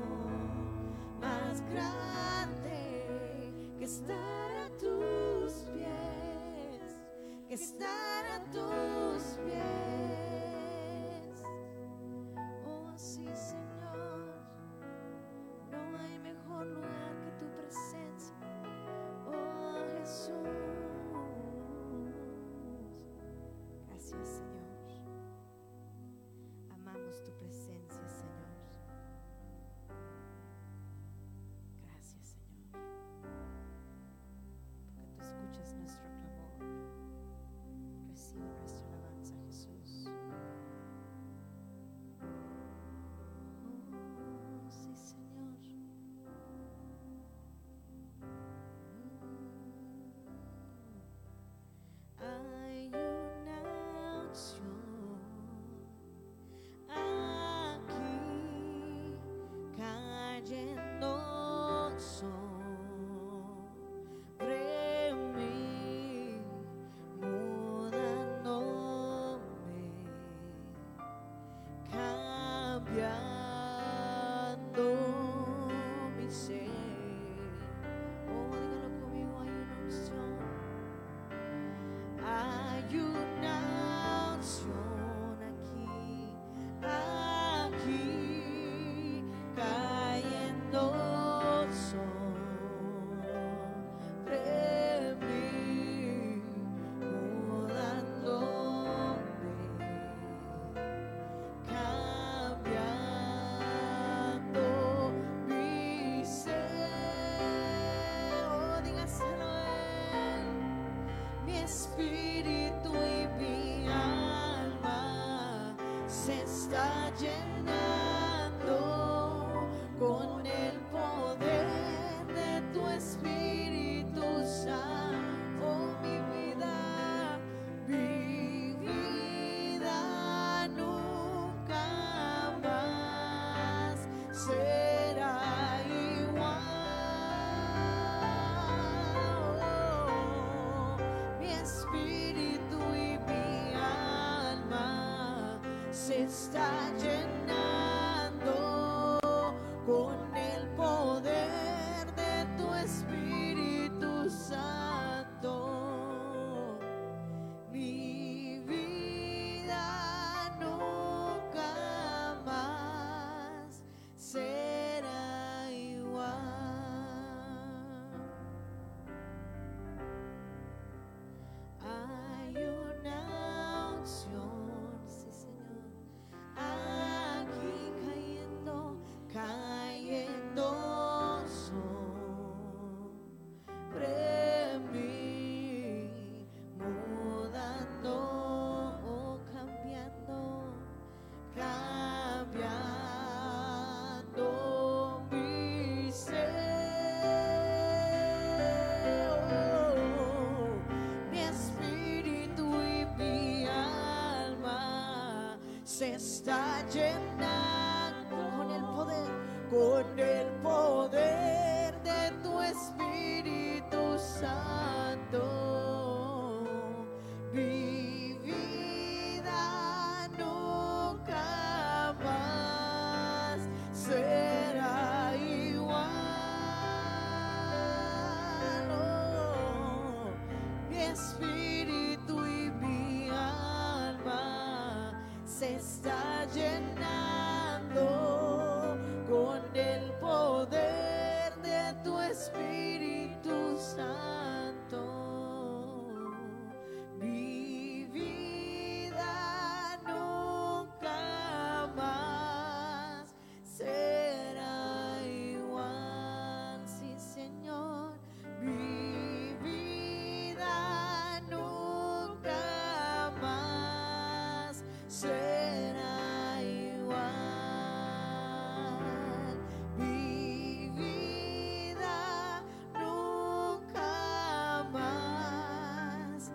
más grande que estar a tus pies, que estar a tus pies. Oh, sí, Señor, no hay mejor lugar que tu presencia. Oh, Jesús, gracias, Señor. Amamos tu presencia, Señor. Gracias, Señor, porque tú escuchas nuestro clamor. Recibe nuestra alabanza, Jesús. Oh, sí, Señor. Hay una unción aquí cayendo sobre mí, mudándome, cambiando mi ser. Oh, dígalo conmigo, hay una unción. Hay una unción aquí, aquí cayendo sobre mí, mudándome, cambiando mi ser. Oh, dígaselo a él. Mi espíritu y mi alma se está llenando con el poder de tu Espíritu Santo. Oh, mi vida, mi vida nunca más será igual. Mi espíritu y mi alma se está llenando con el poder de tu Espíritu Santo. Mi vida nunca más será igual. se está llenando con el poder, con el poder de tu Espíritu Santo. Mi vida nunca más será igual. Oh, mi espíritu y mi alma se está llenando con el poder de tu Espíritu Santo. Mi vida nunca más será igual. Sí, Señor, mi vida nunca más será igual. Mi vida nunca más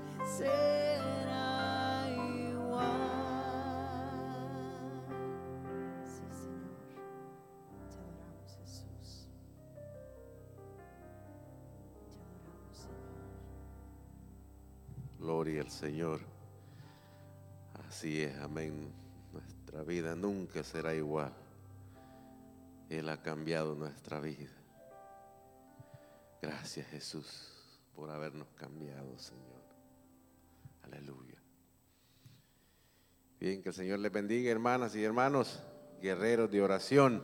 será igual. Sí, Señor, te adoramos, Jesús. Te adoramos, Señor. Gloria al Señor. Así es, amén. Nuestra vida nunca será igual. Él ha cambiado nuestra vida. Gracias, Jesús, por habernos cambiado, Señor. Aleluya. Bien, que el Señor les bendiga, hermanas y hermanos, guerreros de oración.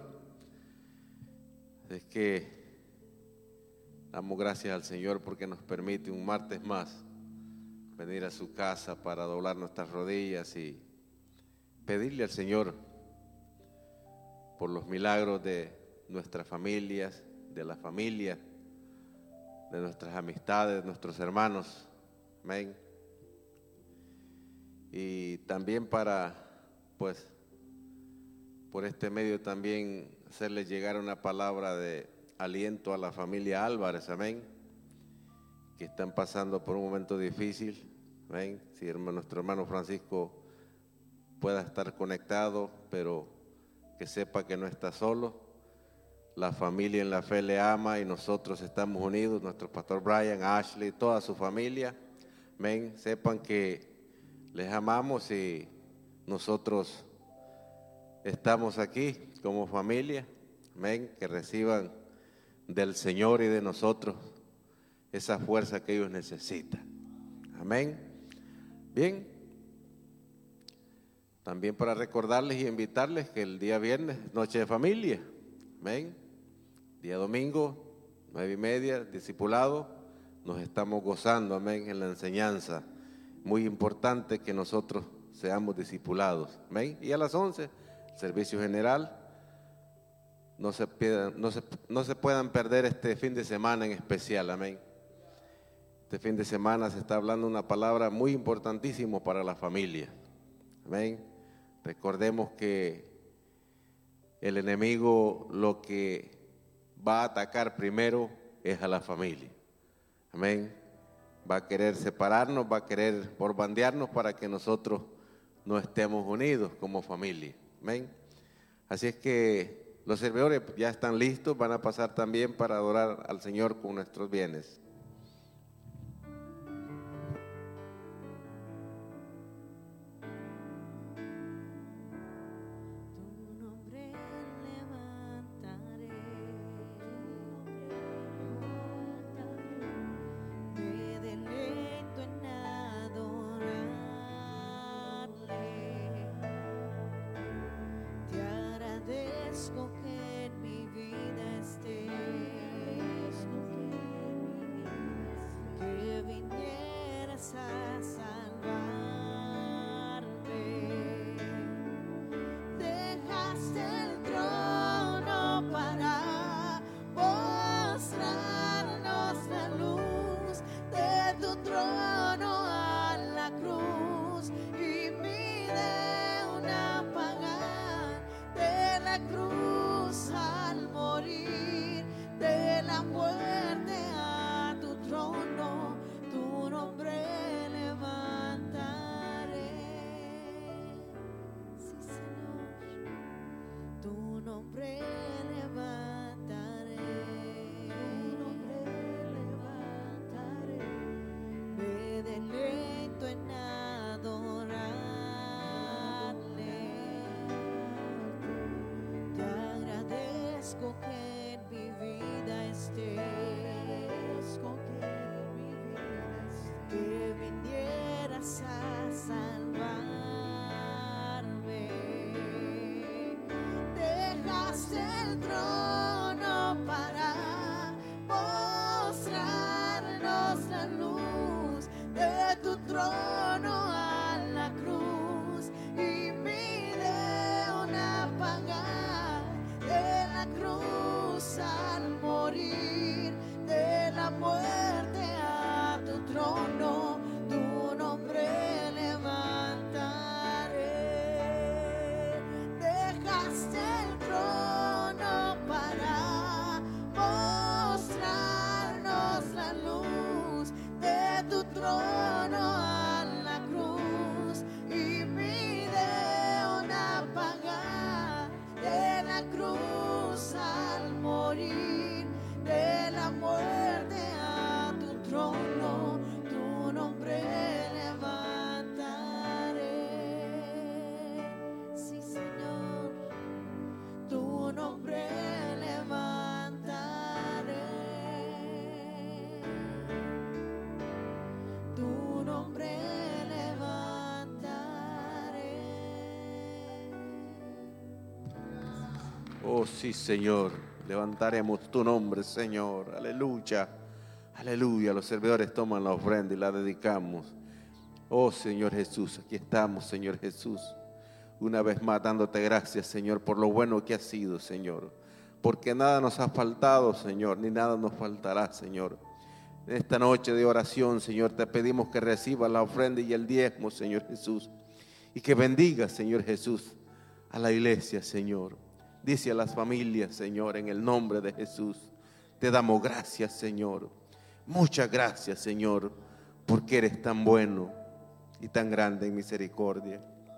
Es que damos gracias al Señor porque nos permite un martes más venir a su casa para doblar nuestras rodillas y pedirle al Señor por los milagros de nuestras familias, de la familia, de nuestras amistades, nuestros hermanos. Amén. Y también para, pues, por este medio también hacerles llegar una palabra de aliento a la familia Álvarez, amén, que están pasando por un momento difícil. Amén. Si hermano, nuestro hermano Francisco pueda estar conectado, pero que sepa que no está solo. La familia en la fe le ama y nosotros estamos unidos, nuestro pastor Brian, Ashley, toda su familia. Amén. Sepan que les amamos y nosotros estamos aquí como familia. Amén. Que reciban del Señor y de nosotros esa fuerza que ellos necesitan. Amén. Bien. También para recordarles y invitarles que el día viernes, noche de familia. Amén. Día domingo, nueve y media, discipulado. Nos estamos gozando, amén, en la enseñanza. Muy importante que nosotros seamos discipulados. Amén. Y a las once, el servicio general. No se, pierdan, no, se, no se puedan perder este fin de semana en especial. Amén. Este fin de semana se está hablando una palabra muy importantísima para la familia. Amén. Recordemos que el enemigo lo que va a atacar primero es a la familia. Amén. Va a querer separarnos, va a querer borbandearnos para que nosotros no estemos unidos como familia. Amén. Así es que los servidores ya están listos, van a pasar también para adorar al Señor con nuestros bienes. Tu nombre levantaré, me deleito en adorarle. Te agradezco que en mi vida estés, que en mi vida nombre levantaré, tu nombre levantaré. Me deleito en adorarle. Te agradezco que en mi vida estés, con que en mi vida estés, que vinieras a salvarme. Dejaste el trono para mostrarnos la luz de tu trono a la cruz, y mi león a pagar de la cruz al morir, de la muerte a tu trono, tu nombre levantaré. Dejaste el trono para mostrarnos la luz de tu trono a la cruz, y mi león a pagar de la cruz al morir, de la muerte a tu trono, tu nombre levantaré. Sí, Señor, tu nombre levantaré, tu nombre levantaré. Oh sí, Señor, levantaremos tu nombre, Señor, aleluya, aleluya. Los servidores toman la ofrenda y la dedicamos. Oh Señor Jesús, aquí estamos, Señor Jesús, una vez más dándote gracias, Señor, por lo bueno que has sido, Señor, porque nada nos ha faltado, Señor, ni nada nos faltará, Señor. En esta noche de oración, Señor, te pedimos que recibas la ofrenda y el diezmo, Señor Jesús, y que bendigas, Señor Jesús, a la iglesia, Señor. Dice a las familias, Señor, en el nombre de Jesús, te damos gracias, Señor. Muchas gracias, Señor, porque eres tan bueno y tan grande en misericordia.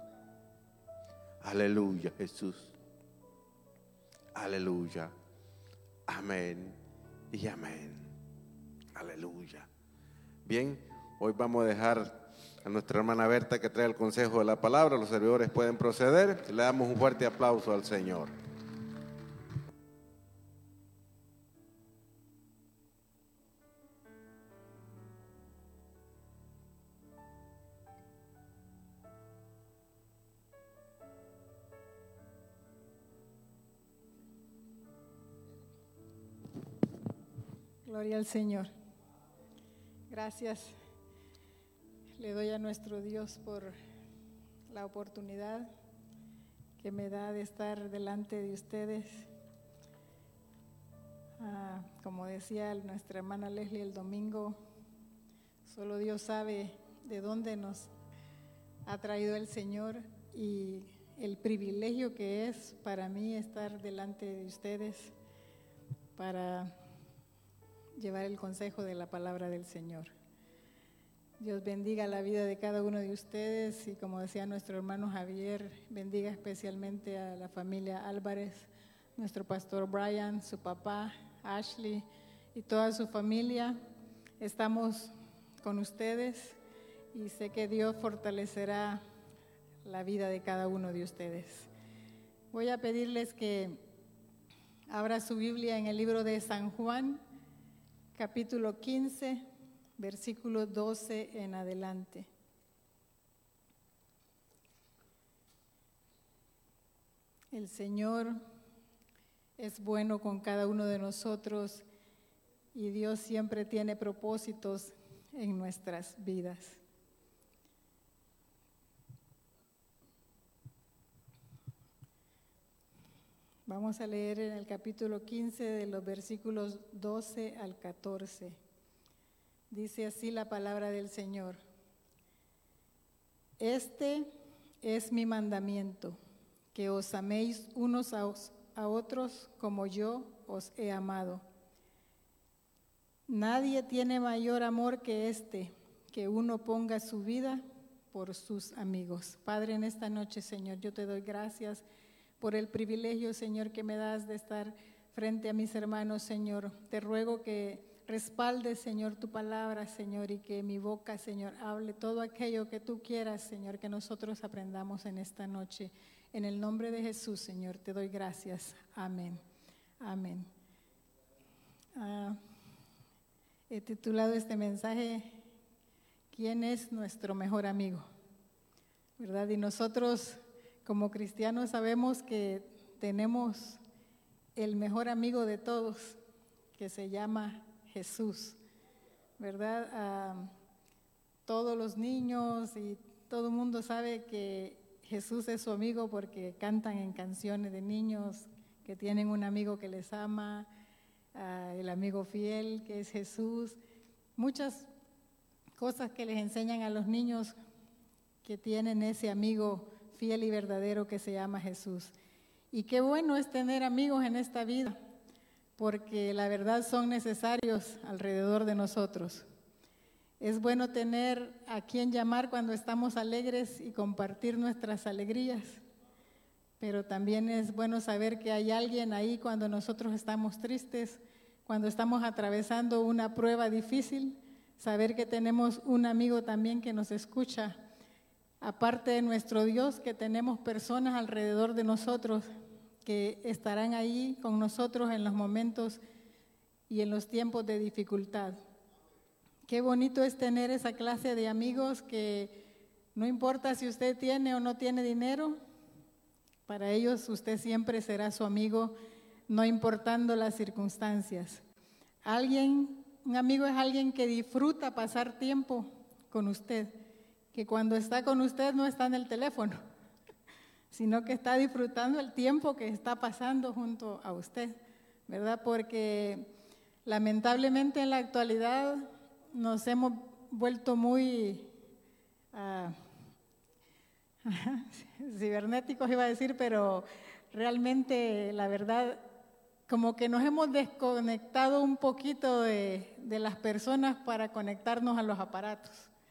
Aleluya, Jesús. Aleluya. Amén y amén. Aleluya. Bien, hoy vamos a dejar a nuestra hermana Berta que trae el consejo de la palabra. Los servidores pueden proceder. Le damos un fuerte aplauso al Señor. Gloria al Señor. Gracias le doy a nuestro Dios por la oportunidad que me da de estar delante de ustedes. Ah, como decía nuestra hermana Leslie el domingo, solo Dios sabe de dónde nos ha traído el Señor y el privilegio que es para mí estar delante de ustedes para llevar el consejo de la palabra del Señor. Dios bendiga la vida de cada uno de ustedes y, como decía nuestro hermano Javier, bendiga especialmente a la familia Álvarez, nuestro pastor Brian, su papá Ashley y toda su familia. Estamos con ustedes y sé que Dios fortalecerá la vida de cada uno de ustedes. Voy a pedirles que abra su Biblia en el libro de San Juan, capítulo quince, versículo doce en adelante. El Señor es bueno con cada uno de nosotros y Dios siempre tiene propósitos en nuestras vidas. Vamos a leer en el capítulo quince de los versículos doce al catorce. Dice así la palabra del Señor. Este es mi mandamiento, que os améis unos a, os, a otros como yo os he amado. Nadie tiene mayor amor que este, que uno ponga su vida por sus amigos. Padre, en esta noche, Señor, yo te doy gracias por el privilegio, Señor, que me das de estar frente a mis hermanos, Señor. Te ruego que respaldes, Señor, tu palabra, Señor, y que mi boca, Señor, hable todo aquello que tú quieras, Señor, que nosotros aprendamos en esta noche. En el nombre de Jesús, Señor, te doy gracias. Amén. Amén. Ah, he titulado este mensaje, ¿quién es nuestro mejor amigo? ¿Verdad? Y nosotros como cristianos sabemos que tenemos el mejor amigo de todos, que se llama Jesús, ¿verdad? Ah, todos los niños y todo el mundo sabe que Jesús es su amigo porque cantan en canciones de niños que tienen un amigo que les ama, ah, el amigo fiel que es Jesús. Muchas cosas que les enseñan a los niños que tienen ese amigo fiel y verdadero que se llama Jesús. Y qué bueno es tener amigos en esta vida, porque la verdad son necesarios alrededor de nosotros. Es bueno tener a quien llamar cuando estamos alegres y compartir nuestras alegrías, pero también es bueno saber que hay alguien ahí cuando nosotros estamos tristes, cuando estamos atravesando una prueba difícil, saber que tenemos un amigo también que nos escucha. Aparte de nuestro Dios, que tenemos personas alrededor de nosotros que estarán ahí con nosotros en los momentos y en los tiempos de dificultad. Qué bonito es tener esa clase de amigos que no importa si usted tiene o no tiene dinero, para ellos usted siempre será su amigo, no importando las circunstancias. Alguien, un amigo es alguien que disfruta pasar tiempo con usted, que cuando está con usted no está en el teléfono, sino que está disfrutando el tiempo que está pasando junto a usted, ¿verdad? Porque lamentablemente en la actualidad nos hemos vuelto muy uh, cibernéticos, iba a decir, pero realmente la verdad, como que nos hemos desconectado un poquito de, de las personas para conectarnos a los aparatos.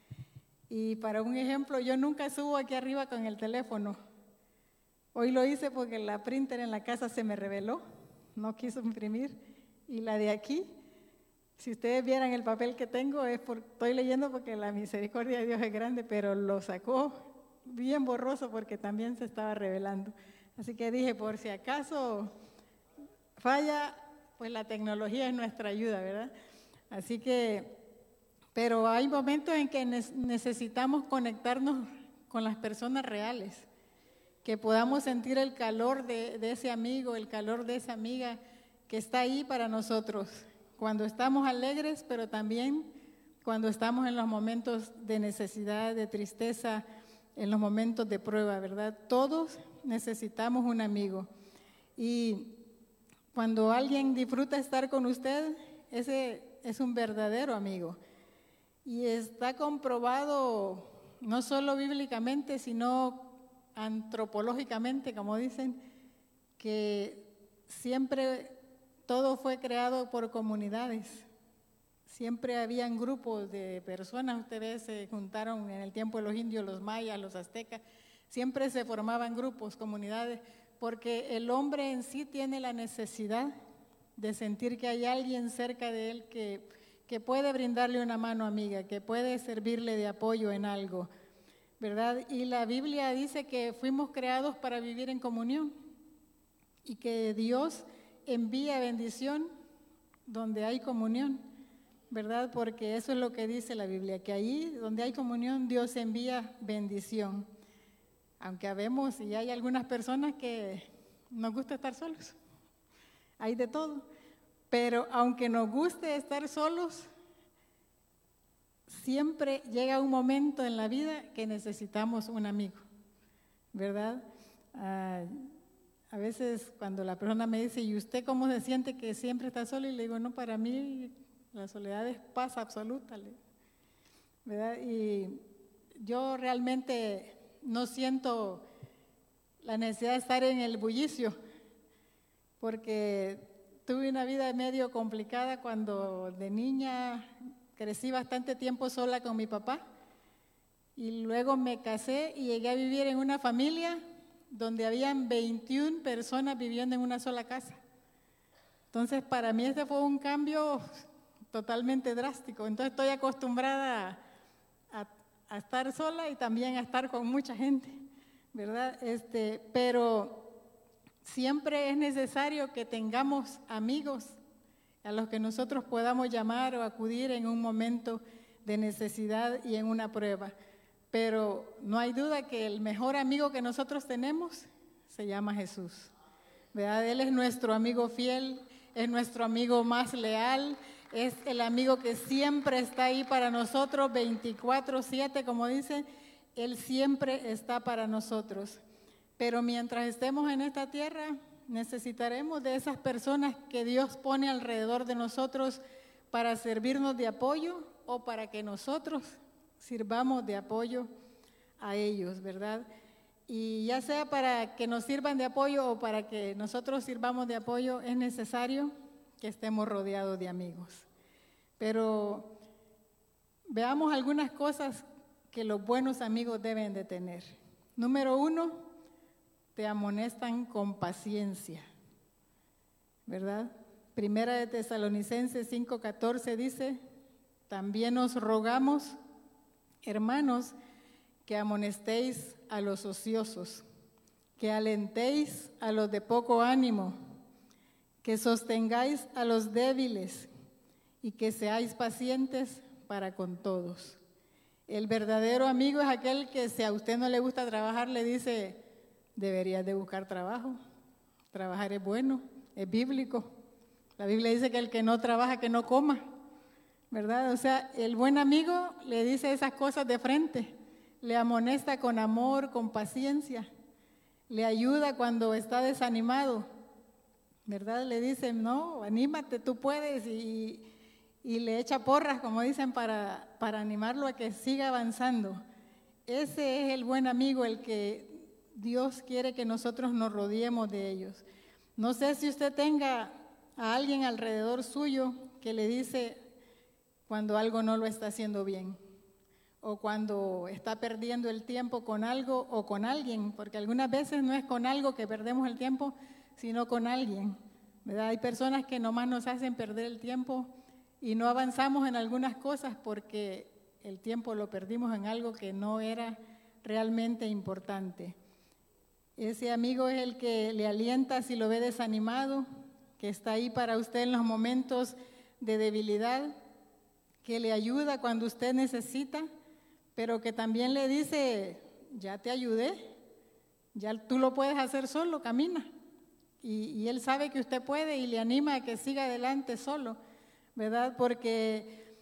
Y para un ejemplo, yo nunca subo aquí arriba con el teléfono. Hoy lo hice porque la printer en la casa se me reveló, no quiso imprimir. Y la de aquí, si ustedes vieran el papel que tengo, es por, estoy leyendo porque la misericordia de Dios es grande, pero lo sacó bien borroso porque también se estaba revelando. Así que dije, por si acaso falla, pues la tecnología es nuestra ayuda, ¿verdad? Así que... Pero hay momentos en que necesitamos conectarnos con las personas reales, que podamos sentir el calor de, de ese amigo, el calor de esa amiga que está ahí para nosotros, cuando estamos alegres, pero también cuando estamos en los momentos de necesidad, de tristeza, en los momentos de prueba, ¿verdad? Todos necesitamos un amigo. Y cuando alguien disfruta estar con usted, ese es un verdadero amigo. Y está comprobado no solo bíblicamente, sino antropológicamente, como dicen, que siempre todo fue creado por comunidades. Siempre habían grupos de personas, ustedes se juntaron en el tiempo de los indios, los mayas, los aztecas, siempre se formaban grupos, comunidades, porque el hombre en sí tiene la necesidad de sentir que hay alguien cerca de él que... que puede brindarle una mano amiga, que puede servirle de apoyo en algo, ¿verdad? Y la Biblia dice que fuimos creados para vivir en comunión y que Dios envía bendición donde hay comunión, ¿verdad? Porque eso es lo que dice la Biblia, que ahí donde hay comunión Dios envía bendición. Aunque habemos y hay algunas personas que nos gusta estar solos, hay de todo. Pero aunque nos guste estar solos, siempre llega un momento en la vida que necesitamos un amigo, ¿verdad? Ah, a veces cuando la persona me dice, ¿y usted cómo se siente que siempre está solo? Y le digo, no, para mí la soledad es paz absoluta, ¿verdad? Y yo realmente no siento la necesidad de estar en el bullicio, porque... tuve una vida medio complicada cuando de niña crecí bastante tiempo sola con mi papá y luego me casé y llegué a vivir en una familia donde habían veintiuna personas viviendo en una sola casa. Entonces, para mí este fue un cambio totalmente drástico. Entonces, estoy acostumbrada a, a estar sola y también a estar con mucha gente, ¿verdad? Este, pero siempre es necesario que tengamos amigos a los que nosotros podamos llamar o acudir en un momento de necesidad y en una prueba. Pero no hay duda que el mejor amigo que nosotros tenemos se llama Jesús, ¿verdad? Él es nuestro amigo fiel, es nuestro amigo más leal, es el amigo que siempre está ahí para nosotros, veinticuatro siete, como dice, Él siempre está para nosotros. Pero mientras estemos en esta tierra, necesitaremos de esas personas que Dios pone alrededor de nosotros para servirnos de apoyo o para que nosotros sirvamos de apoyo a ellos, ¿verdad? Y ya sea para que nos sirvan de apoyo o para que nosotros sirvamos de apoyo, es necesario que estemos rodeados de amigos. Pero veamos algunas cosas que los buenos amigos deben de tener. Número uno, te amonestan con paciencia, ¿verdad? Primera de Tesalonicenses cinco catorce dice, también os rogamos, hermanos, que amonestéis a los ociosos, que alentéis a los de poco ánimo, que sostengáis a los débiles y que seáis pacientes para con todos. El verdadero amigo es aquel que si a usted no le gusta trabajar, le dice, deberías de buscar trabajo. Trabajar es bueno, es bíblico. La Biblia dice que el que no trabaja, que no coma, ¿verdad? O sea, el buen amigo le dice esas cosas de frente, le amonesta con amor, con paciencia, le ayuda cuando está desanimado, ¿verdad? Le dice, no, anímate, tú puedes, y, y le echa porras, como dicen, para, para animarlo a que siga avanzando. Ese es el buen amigo, el que Dios quiere que nosotros nos rodeemos de ellos. No sé si usted tenga a alguien alrededor suyo que le dice cuando algo no lo está haciendo bien, o cuando está perdiendo el tiempo con algo o con alguien, porque algunas veces no es con algo que perdemos el tiempo, sino con alguien, ¿verdad? Hay personas que nomás nos hacen perder el tiempo y no avanzamos en algunas cosas porque el tiempo lo perdimos en algo que no era realmente importante. Ese amigo es el que le alienta si lo ve desanimado, que está ahí para usted en los momentos de debilidad, que le ayuda cuando usted necesita, pero que también le dice, ya te ayudé, ya tú lo puedes hacer solo, camina. Y, y él sabe que usted puede y le anima a que siga adelante solo, ¿verdad? Porque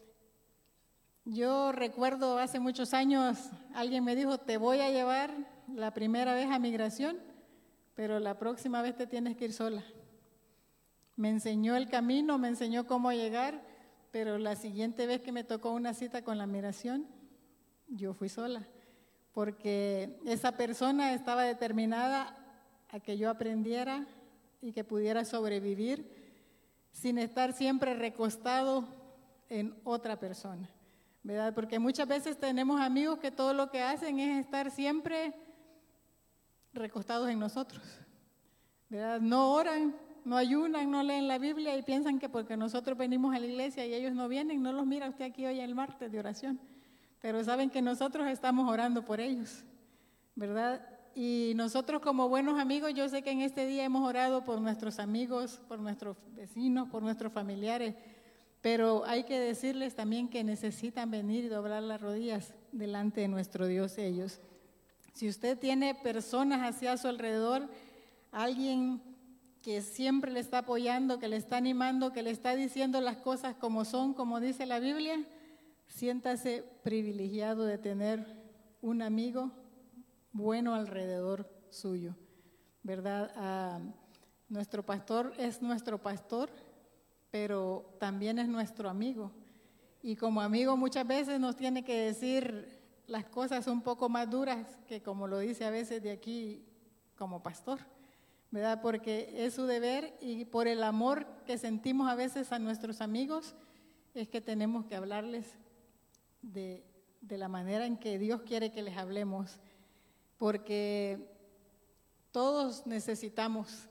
yo recuerdo hace muchos años, alguien me dijo, te voy a llevar la primera vez a migración, pero la próxima vez te tienes que ir sola. Me enseñó el camino, me enseñó cómo llegar, pero la siguiente vez que me tocó una cita con la migración, yo fui sola, porque esa persona estaba determinada a que yo aprendiera y que pudiera sobrevivir sin estar siempre recostado en otra persona, ¿verdad? Porque muchas veces tenemos amigos que todo lo que hacen es estar siempre recostados en nosotros, ¿verdad? No oran, no ayunan, no leen la Biblia y piensan que porque nosotros venimos a la iglesia y ellos no vienen, no los mira usted aquí hoy el martes de oración, pero saben que nosotros estamos orando por ellos, ¿verdad? Y nosotros como buenos amigos, yo sé que en este día hemos orado por nuestros amigos, por nuestros vecinos, por nuestros familiares, pero hay que decirles también que necesitan venir y doblar las rodillas delante de nuestro Dios ellos. Si usted tiene personas hacia su alrededor, alguien que siempre le está apoyando, que le está animando, que le está diciendo las cosas como son, como dice la Biblia, siéntase privilegiado de tener un amigo bueno alrededor suyo, ¿verdad? Ah, nuestro pastor es nuestro pastor, pero también es nuestro amigo. Y como amigo muchas veces nos tiene que decir las cosas un poco más duras que como lo dice a veces de aquí como pastor, ¿verdad? Porque es su deber y por el amor que sentimos a veces a nuestros amigos es que tenemos que hablarles de, de la manera en que Dios quiere que les hablemos. Porque todos necesitamos.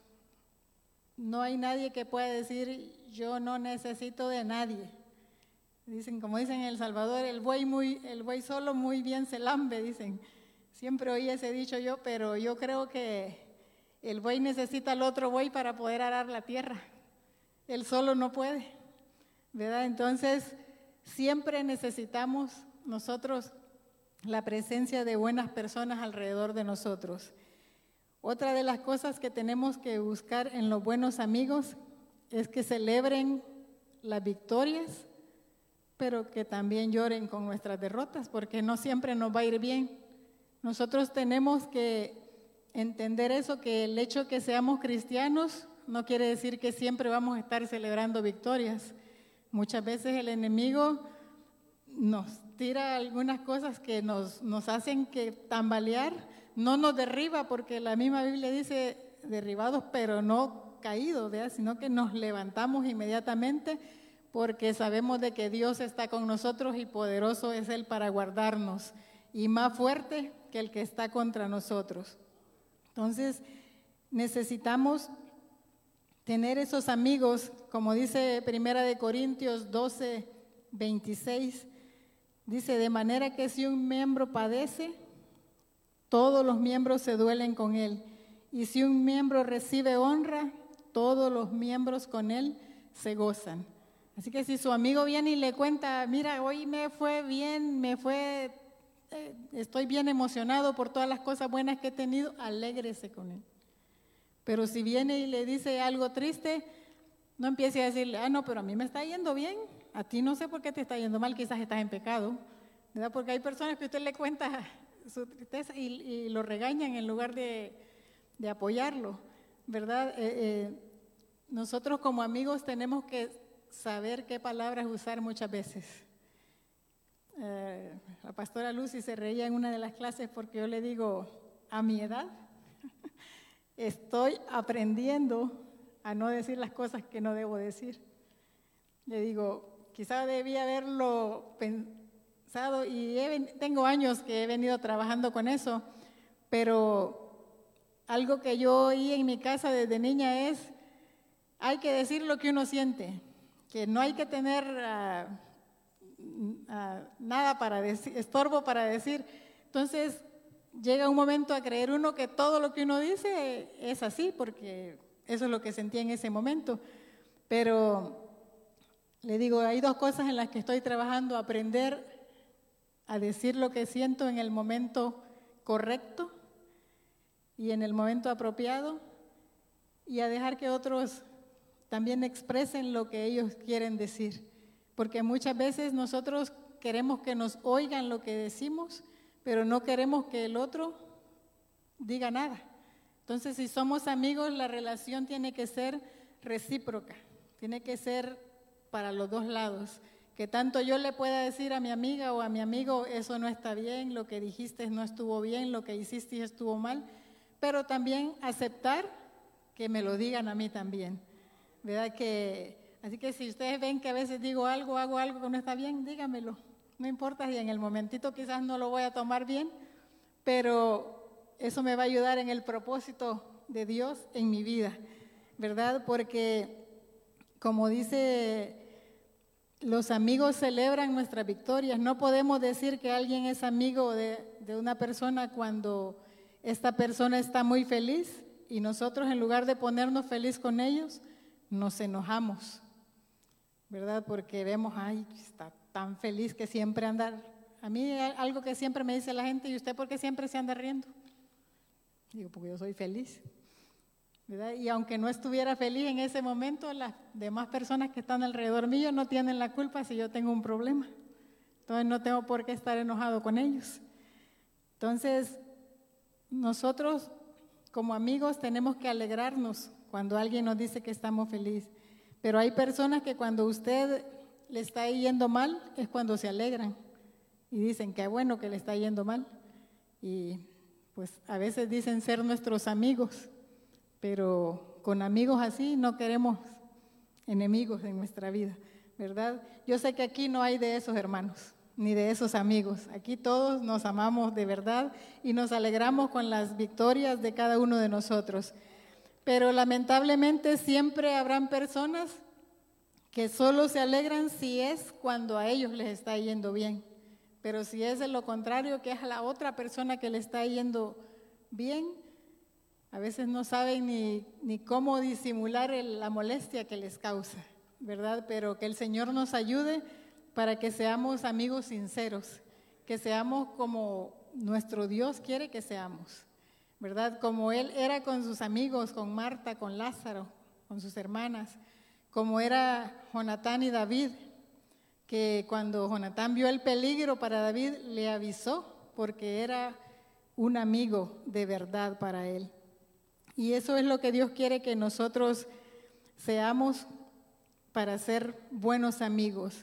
No hay nadie que pueda decir, yo no necesito de nadie. Dicen, como dicen en El Salvador, el buey, muy, el buey solo muy bien se lambe, dicen. Siempre oí ese dicho yo, pero yo creo que el buey necesita al otro buey para poder arar la tierra. Él solo no puede, ¿verdad? Entonces, siempre necesitamos nosotros la presencia de buenas personas alrededor de nosotros. Otra de las cosas que tenemos que buscar en los buenos amigos es que celebren las victorias, pero que también lloren con nuestras derrotas, porque no siempre nos va a ir bien. Nosotros tenemos que entender eso, que el hecho que seamos cristianos no quiere decir que siempre vamos a estar celebrando victorias. Muchas veces el enemigo nos tira algunas cosas que nos, nos hacen que tambalear, no nos derriba, porque la misma Biblia dice derribados pero no caídos, ¿verdad? Sino que nos levantamos inmediatamente porque sabemos de que Dios está con nosotros y poderoso es Él para guardarnos y más fuerte que el que está contra nosotros. Entonces necesitamos tener esos amigos, como dice Primera de Corintios doce, veintiséis, dice, de manera que si un miembro padece, todos los miembros se duelen con él, y si un miembro recibe honra, todos los miembros con él se gozan. Así que si su amigo viene y le cuenta, mira, hoy me fue bien, me fue, eh, estoy bien emocionado por todas las cosas buenas que he tenido, alégrese con él. Pero si viene y le dice algo triste, no empiece a decirle, ah, no, pero a mí me está yendo bien, a ti no sé por qué te está yendo mal, quizás estás en pecado, ¿verdad? Porque hay personas que usted le cuenta su tristeza y, y lo regañan en lugar de, de apoyarlo, ¿verdad? Eh, eh, nosotros como amigos tenemos que saber qué palabras usar muchas veces. Eh, la pastora Lucy se reía en una de las clases porque yo le digo, a mi edad, estoy aprendiendo a no decir las cosas que no debo decir. Le digo, quizá debía haberlo pensado y he, tengo años que he venido trabajando con eso, pero algo que yo oí en mi casa desde niña es, hay que decir lo que uno siente, que no hay que tener uh, uh, nada para decir, estorbo para decir. Entonces llega un momento a creer uno que todo lo que uno dice es así, porque eso es lo que sentía en ese momento. Pero le digo, hay dos cosas en las que estoy trabajando, aprender a decir lo que siento en el momento correcto y en el momento apropiado, y a dejar que otros también expresen lo que ellos quieren decir, porque muchas veces nosotros queremos que nos oigan lo que decimos, pero no queremos que el otro diga nada. Entonces, si somos amigos, la relación tiene que ser recíproca, tiene que ser para los dos lados, que tanto yo le pueda decir a mi amiga o a mi amigo, eso no está bien, lo que dijiste no estuvo bien, lo que hiciste estuvo mal, pero también aceptar que me lo digan a mí también. ¿Verdad? Que, así que si ustedes ven que a veces digo algo, hago algo que no está bien, dígamelo. No importa si en el momentito quizás no lo voy a tomar bien, pero eso me va a ayudar en el propósito de Dios en mi vida, ¿verdad? Porque, como dice, los amigos celebran nuestras victorias. No podemos decir que alguien es amigo de, de una persona cuando esta persona está muy feliz y nosotros, en lugar de ponernos feliz con ellos, nos enojamos, ¿verdad? Porque vemos, ay, está tan feliz que siempre anda. A mí algo que siempre me dice la gente, ¿y usted por qué siempre se anda riendo? Digo, porque yo soy feliz, ¿verdad? Y aunque no estuviera feliz en ese momento, las demás personas que están alrededor mío no tienen la culpa si yo tengo un problema. Entonces no tengo por qué estar enojado con ellos. Entonces, nosotros como amigos tenemos que alegrarnos cuando alguien nos dice que estamos felices. Pero hay personas que cuando usted le está yendo mal es cuando se alegran y dicen que bueno que le está yendo mal. Y pues a veces dicen ser nuestros amigos, pero con amigos así no queremos enemigos en nuestra vida, ¿verdad? Yo sé que aquí no hay de esos hermanos, ni de esos amigos. Aquí todos nos amamos de verdad y nos alegramos con las victorias de cada uno de nosotros. Pero lamentablemente siempre habrán personas que solo se alegran si es cuando a ellos les está yendo bien. Pero si es de lo contrario, que es a la otra persona que le está yendo bien, a veces no saben ni, ni cómo disimular el- la molestia que les causa, ¿verdad? Pero que el Señor nos ayude para que seamos amigos sinceros, que seamos como nuestro Dios quiere que seamos, ¿verdad? Como Él era con sus amigos, con Marta, con Lázaro, con sus hermanas, como era Jonatán y David, que cuando Jonatán vio el peligro para David, le avisó porque era un amigo de verdad para él. Y eso es lo que Dios quiere que nosotros seamos para ser buenos amigos.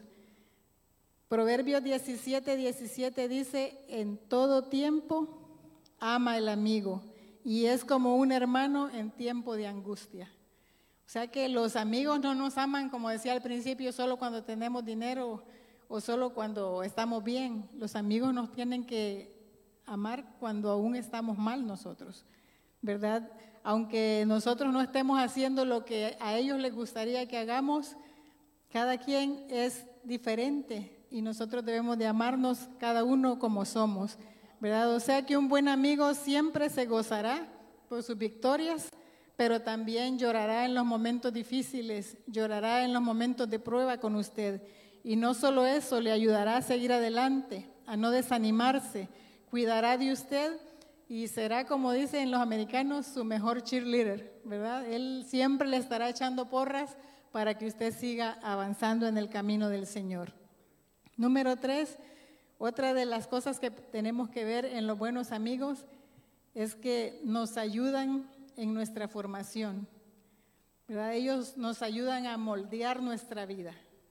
Proverbios diecisiete, diecisiete dice, en todo tiempo ama el amigo y es como un hermano en tiempo de angustia. O sea que los amigos no nos aman, como decía al principio, solo cuando tenemos dinero o solo cuando estamos bien. Los amigos nos tienen que amar cuando aún estamos mal nosotros, ¿verdad? Aunque nosotros no estemos haciendo lo que a ellos les gustaría que hagamos, cada quien es diferente y nosotros debemos de amarnos cada uno como somos, ¿verdad? O sea que un buen amigo siempre se gozará por sus victorias, pero también llorará en los momentos difíciles, llorará en los momentos de prueba con usted. Y no solo eso, le ayudará a seguir adelante, a no desanimarse, cuidará de usted y será, como dicen los americanos, su mejor cheerleader, ¿verdad? Él siempre le estará echando porras para que usted siga avanzando en el camino del Señor. Número tres, otra de las cosas que tenemos que ver en los buenos amigos es que nos ayudan en nuestra formación, ¿verdad? Ellos nos ayudan a moldear nuestra vida.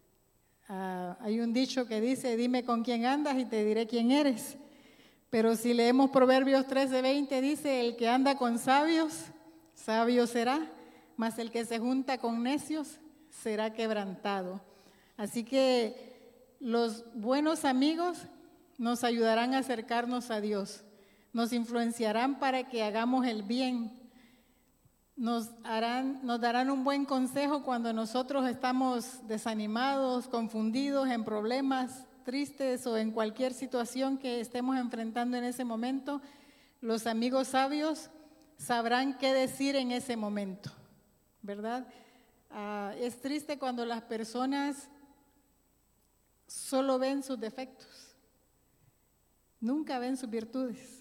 Ah, hay un dicho que dice, dime con quién andas y te diré quién eres. Pero si leemos Proverbios trece, veinte, dice, el que anda con sabios, sabio será, mas el que se junta con necios será quebrantado. Así que los buenos amigos nos ayudarán a acercarnos a Dios, nos influenciarán para que hagamos el bien, nos harán, nos darán un buen consejo cuando nosotros estamos desanimados, confundidos, en problemas, tristes o en cualquier situación que estemos enfrentando en ese momento. Los amigos sabios sabrán qué decir en ese momento, ¿verdad? Ah, es triste cuando las personas solo ven sus defectos, nunca ven sus virtudes.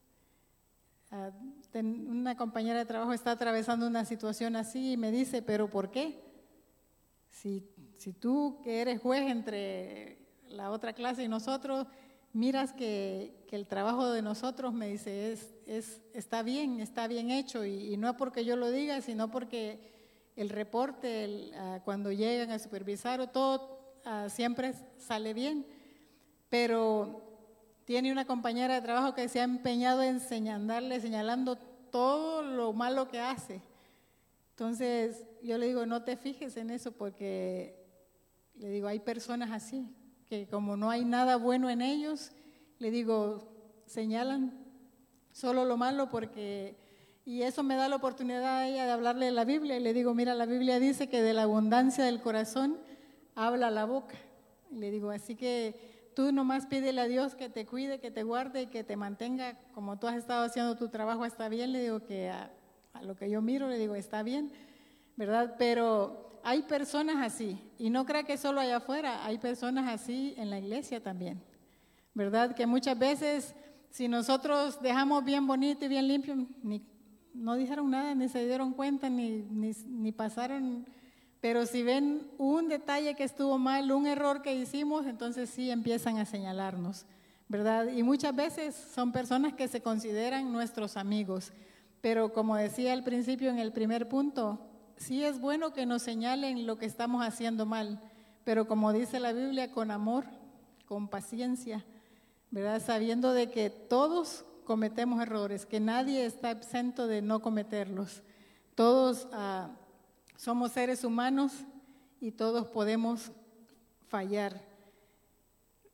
Uh, ten, una compañera de trabajo está atravesando una situación así y me dice, ¿pero por qué? Si, si tú que eres juez entre la otra clase y nosotros, miras que, que el trabajo de nosotros, me dice, es, es, está bien, está bien hecho y, y no es porque yo lo diga, sino porque el reporte, el, uh, cuando llegan a supervisar o todo, uh, siempre sale bien, pero tiene una compañera de trabajo que se ha empeñado en señalarle, señalando todo lo malo que hace. Entonces, yo le digo, no te fijes en eso porque, le digo, hay personas así, que como no hay nada bueno en ellos, le digo, señalan solo lo malo porque, y eso me da la oportunidad a ella de hablarle de la Biblia. Y le digo, mira, la Biblia dice que de la abundancia del corazón habla la boca. Y le digo, así que tú nomás pídele a Dios que te cuide, que te guarde y que te mantenga como tú has estado haciendo tu trabajo, está bien. Le digo que a, a lo que yo miro, le digo, está bien, ¿verdad? Pero hay personas así, y no crea que solo allá afuera, hay personas así en la iglesia también, ¿verdad? Que muchas veces, si nosotros dejamos bien bonito y bien limpio, ni, no dijeron nada, ni se dieron cuenta, ni, ni, ni pasaron. Pero si ven un detalle que estuvo mal, un error que hicimos, entonces sí empiezan a señalarnos, ¿verdad? Y muchas veces son personas que se consideran nuestros amigos. Pero como decía al principio en el primer punto, sí es bueno que nos señalen lo que estamos haciendo mal, pero como dice la Biblia, con amor, con paciencia, ¿verdad? Sabiendo de que todos cometemos errores, que nadie está exento de no cometerlos. Todos uh, somos seres humanos y todos podemos fallar.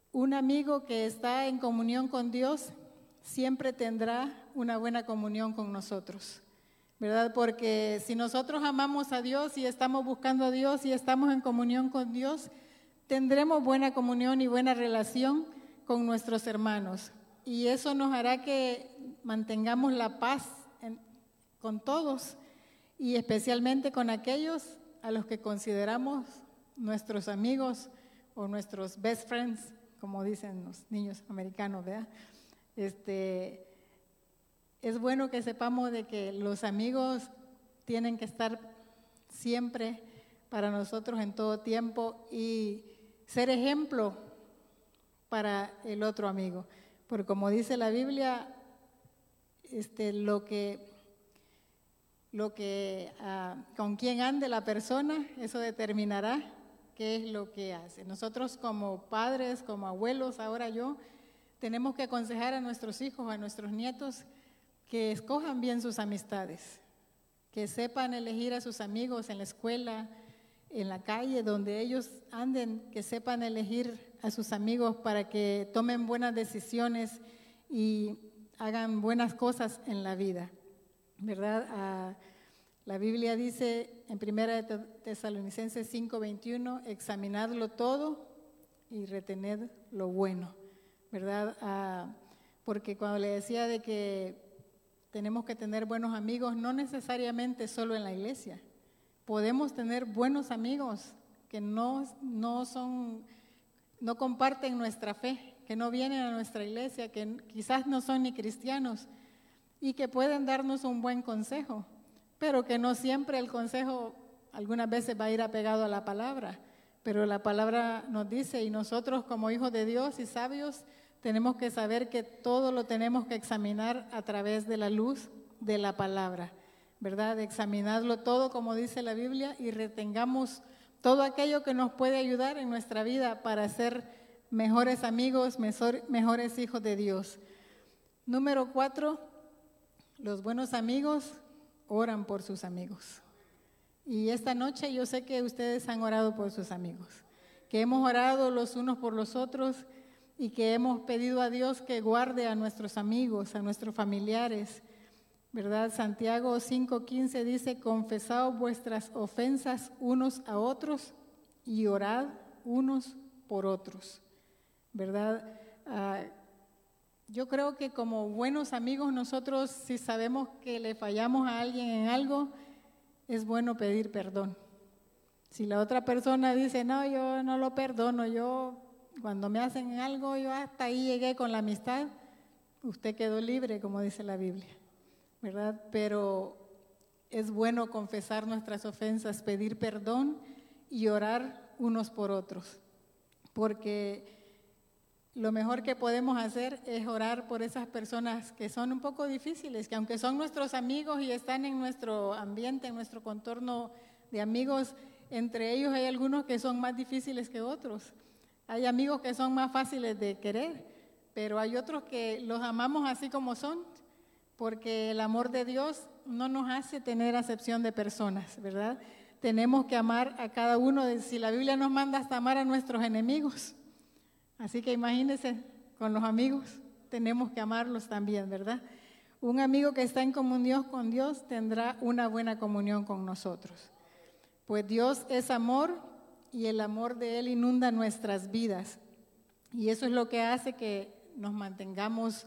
Un amigo que está en comunión con Dios siempre tendrá una buena comunión con nosotros, ¿verdad? Porque si nosotros amamos a Dios y estamos buscando a Dios y estamos en comunión con Dios, tendremos buena comunión y buena relación con nuestros hermanos. Y eso nos hará que mantengamos la paz en, con todos y especialmente con aquellos a los que consideramos nuestros amigos o nuestros best friends, como dicen los niños americanos, ¿verdad? Este, es bueno que sepamos de que los amigos tienen que estar siempre para nosotros en todo tiempo y ser ejemplo para el otro amigo. Porque como dice la Biblia, este, lo que, lo que uh, con quién ande la persona, eso determinará qué es lo que hace. Nosotros como padres, como abuelos, ahora yo, tenemos que aconsejar a nuestros hijos, a nuestros nietos, que escojan bien sus amistades, que sepan elegir a sus amigos en la escuela, en la calle, donde ellos anden, que sepan elegir a sus amigos para que tomen buenas decisiones y hagan buenas cosas en la vida, ¿verdad? Ah, la Biblia dice en primera de Tesalonicenses cinco veintiuno, examinadlo todo y retened lo bueno, ¿verdad? Ah, porque cuando le decía de que tenemos que tener buenos amigos, no necesariamente solo en la iglesia. Podemos tener buenos amigos que no, no son, no comparten nuestra fe, que no vienen a nuestra iglesia, que quizás no son ni cristianos y que pueden darnos un buen consejo, pero que no siempre el consejo algunas veces va a ir apegado a la palabra, pero la palabra nos dice, y nosotros como hijos de Dios y sabios tenemos que saber que todo lo tenemos que examinar a través de la luz de la palabra, ¿verdad? Examinarlo todo, como dice la Biblia, y retengamos todo aquello que nos puede ayudar en nuestra vida para ser mejores amigos, mejor, mejores hijos de Dios. Número cuatro, los buenos amigos oran por sus amigos. Y esta noche yo sé que ustedes han orado por sus amigos, que hemos orado los unos por los otros y que hemos pedido a Dios que guarde a nuestros amigos, a nuestros familiares, ¿verdad? Santiago cinco quince dice, confesad vuestras ofensas unos a otros y orad unos por otros, ¿verdad? Ah, yo creo que como buenos amigos nosotros, si sabemos que le fallamos a alguien en algo, es bueno pedir perdón. Si la otra persona dice, no, yo no lo perdono, yo cuando me hacen algo, yo hasta ahí llegué con la amistad, usted quedó libre, como dice la Biblia, ¿verdad? Pero es bueno confesar nuestras ofensas, pedir perdón y orar unos por otros, porque lo mejor que podemos hacer es orar por esas personas que son un poco difíciles, que aunque son nuestros amigos y están en nuestro ambiente, en nuestro contorno de amigos, entre ellos hay algunos que son más difíciles que otros. Hay amigos que son más fáciles de querer, pero hay otros que los amamos así como son, porque el amor de Dios no nos hace tener acepción de personas, ¿verdad? Tenemos que amar a cada uno, de, si la Biblia nos manda hasta amar a nuestros enemigos. Así que imagínense, con los amigos tenemos que amarlos también, ¿verdad? Un amigo que está en comunión con Dios tendrá una buena comunión con nosotros. Pues Dios es amor y el amor de Él inunda nuestras vidas. Y eso es lo que hace que nos mantengamos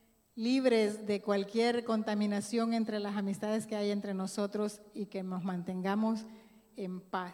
libres de cualquier contaminación entre las amistades que hay entre nosotros y que nos mantengamos en paz.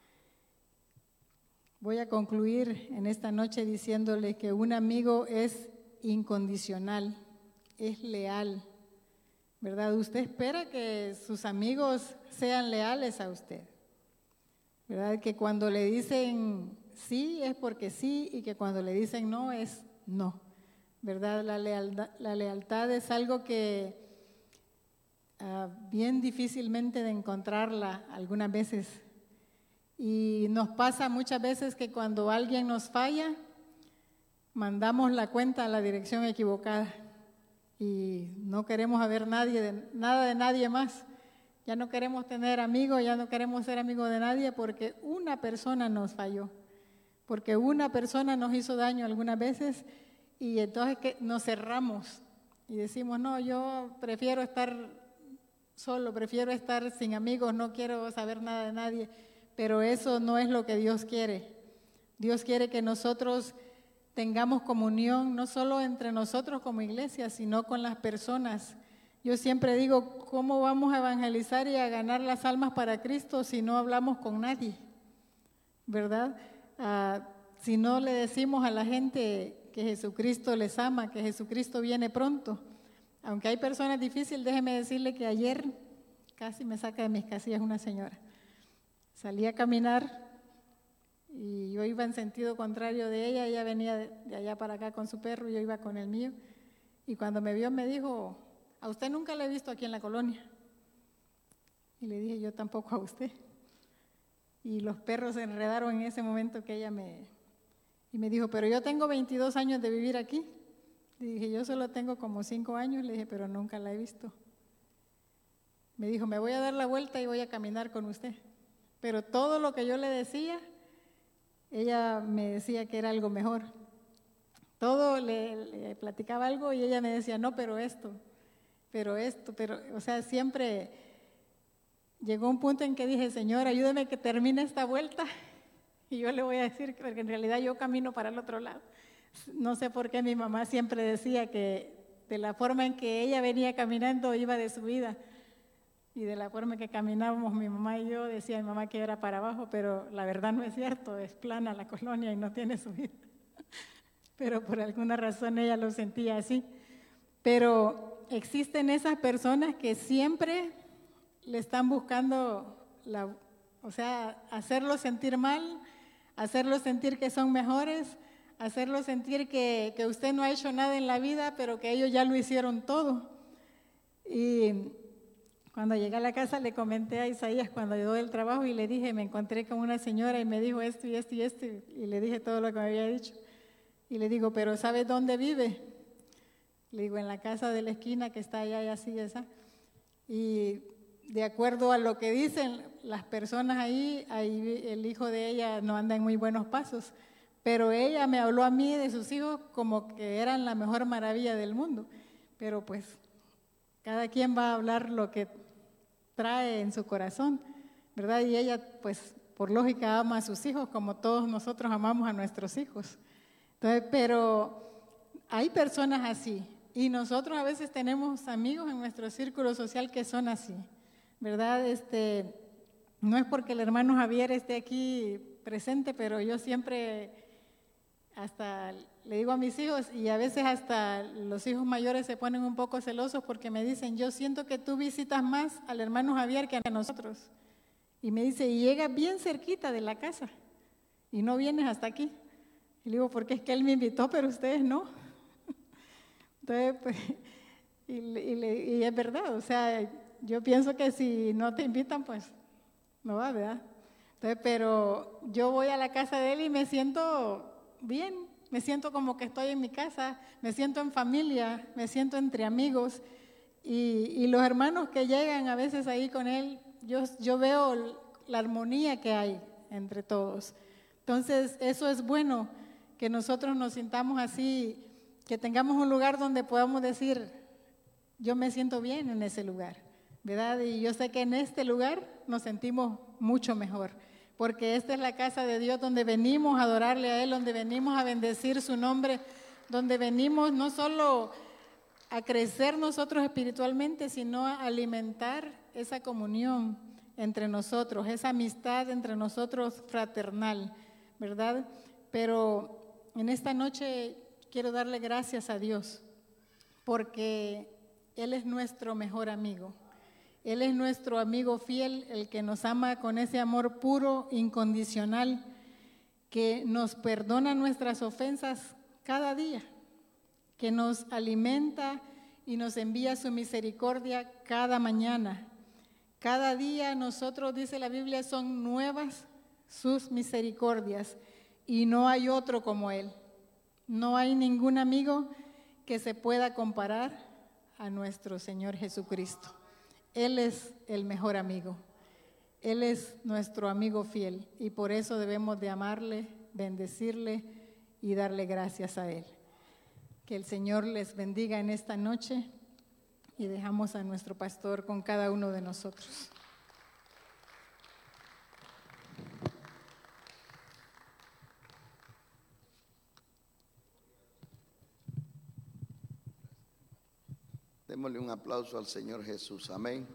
Voy a concluir en esta noche diciéndole que un amigo es incondicional, es leal, ¿verdad? Usted espera que sus amigos sean leales a usted, ¿verdad? Que cuando le dicen sí es porque sí y que cuando le dicen no es no, ¿verdad? La lealtad, la lealtad es algo que uh, bien difícilmente de encontrarla algunas veces. Y nos pasa muchas veces que cuando alguien nos falla, mandamos la cuenta a la dirección equivocada y no queremos saber nadie de, nada de nadie más. Ya no queremos tener amigos, ya no queremos ser amigos de nadie porque una persona nos falló. porque una persona nos hizo daño algunas veces y entonces que nos cerramos y decimos, no, yo prefiero estar solo, prefiero estar sin amigos, no quiero saber nada de nadie, pero eso no es lo que Dios quiere. Dios quiere que nosotros tengamos comunión no solo entre nosotros como iglesia, sino con las personas. Yo siempre digo, ¿cómo vamos a evangelizar y a ganar las almas para Cristo si no hablamos con nadie? ¿Verdad? Ah, si no le decimos a la gente que Jesucristo les ama, que Jesucristo viene pronto. Aunque hay personas difíciles, déjeme decirle que ayer casi me saca de mis casillas una señora. Salí a caminar y yo iba en sentido contrario de ella, ella venía de, de allá para acá con su perro y yo iba con el mío. Y cuando me vio me dijo, a usted nunca la he visto aquí en la colonia. Y le dije, yo tampoco a usted. Y los perros se enredaron en ese momento que ella me... Y me dijo, pero yo tengo veintidós años de vivir aquí. Le dije, yo solo tengo como cinco años, le dije, pero nunca la he visto. Me dijo, me voy a dar la vuelta y voy a caminar con usted. Pero todo lo que yo le decía, ella me decía que era algo mejor. Todo le, le platicaba algo y ella me decía, no, pero esto, pero esto, pero, o sea, siempre llegó un punto en que dije, Señor, ayúdame que termine esta vuelta. Y yo le voy a decir, porque en realidad yo camino para el otro lado. No sé por qué mi mamá siempre decía que de la forma en que ella venía caminando iba de subida. Y de la forma en que caminábamos mi mamá y yo, decía mi mamá que era para abajo, pero la verdad no es cierto, es plana la colonia y no tiene subida. Pero por alguna razón ella lo sentía así. Pero existen esas personas que siempre le están buscando, la, o sea, hacerlo sentir mal, hacerlo sentir que son mejores, hacerlo sentir que, que usted no ha hecho nada en la vida, pero que ellos ya lo hicieron todo. Y cuando llegué a la casa le comenté a Isaías cuando llegó del trabajo y le dije, me encontré con una señora y me dijo esto y esto y esto, y le dije todo lo que me había dicho. Y le digo, pero ¿sabes dónde vive? Le digo, en la casa de la esquina que está allá y así y esa. Y de acuerdo a lo que dicen las personas ahí, ahí el hijo de ella no anda en muy buenos pasos, pero ella me habló a mí de sus hijos como que eran la mejor maravilla del mundo, pero pues cada quien va a hablar lo que trae en su corazón, ¿verdad? Y ella pues por lógica ama a sus hijos como todos nosotros amamos a nuestros hijos. Entonces, pero hay personas así y nosotros a veces tenemos amigos en nuestro círculo social que son así, ¿verdad? Este, no es porque el hermano Javier esté aquí presente, pero yo siempre hasta le digo a mis hijos y a veces hasta los hijos mayores se ponen un poco celosos porque me dicen, yo siento que tú visitas más al hermano Javier que a nosotros. Y me dice, y llegas bien cerquita de la casa y no vienes hasta aquí. Y le digo, porque es que él me invitó, pero ustedes no. Entonces, pues, y, y, y es verdad, o sea, yo pienso que si no te invitan, pues no va, ¿verdad? Entonces, pero yo voy a la casa de él y me siento bien, me siento como que estoy en mi casa, me siento en familia, me siento entre amigos. Y, y los hermanos que llegan a veces ahí con él, yo, yo veo la armonía que hay entre todos. Entonces, eso es bueno, que nosotros nos sintamos así, que tengamos un lugar donde podamos decir, yo me siento bien en ese lugar, ¿verdad? Y yo sé que en este lugar nos sentimos mucho mejor, porque esta es la casa de Dios donde venimos a adorarle a Él, donde venimos a bendecir su nombre, donde venimos no solo a crecer nosotros espiritualmente, sino a alimentar esa comunión entre nosotros, esa amistad entre nosotros fraternal, ¿verdad? Pero en esta noche quiero darle gracias a Dios, porque Él es nuestro mejor amigo. Él es nuestro amigo fiel, el que nos ama con ese amor puro, incondicional, que nos perdona nuestras ofensas cada día, que nos alimenta y nos envía su misericordia cada mañana. Cada día nosotros, dice la Biblia, son nuevas sus misericordias y no hay otro como Él. No hay ningún amigo que se pueda comparar a nuestro Señor Jesucristo. Él es el mejor amigo. Él es nuestro amigo fiel y por eso debemos de amarle bendecirle y darle gracias a Él. Que el Señor les bendiga en esta noche y dejamos a nuestro pastor con cada uno de nosotros. Démosle un aplauso al Señor Jesús. Amén.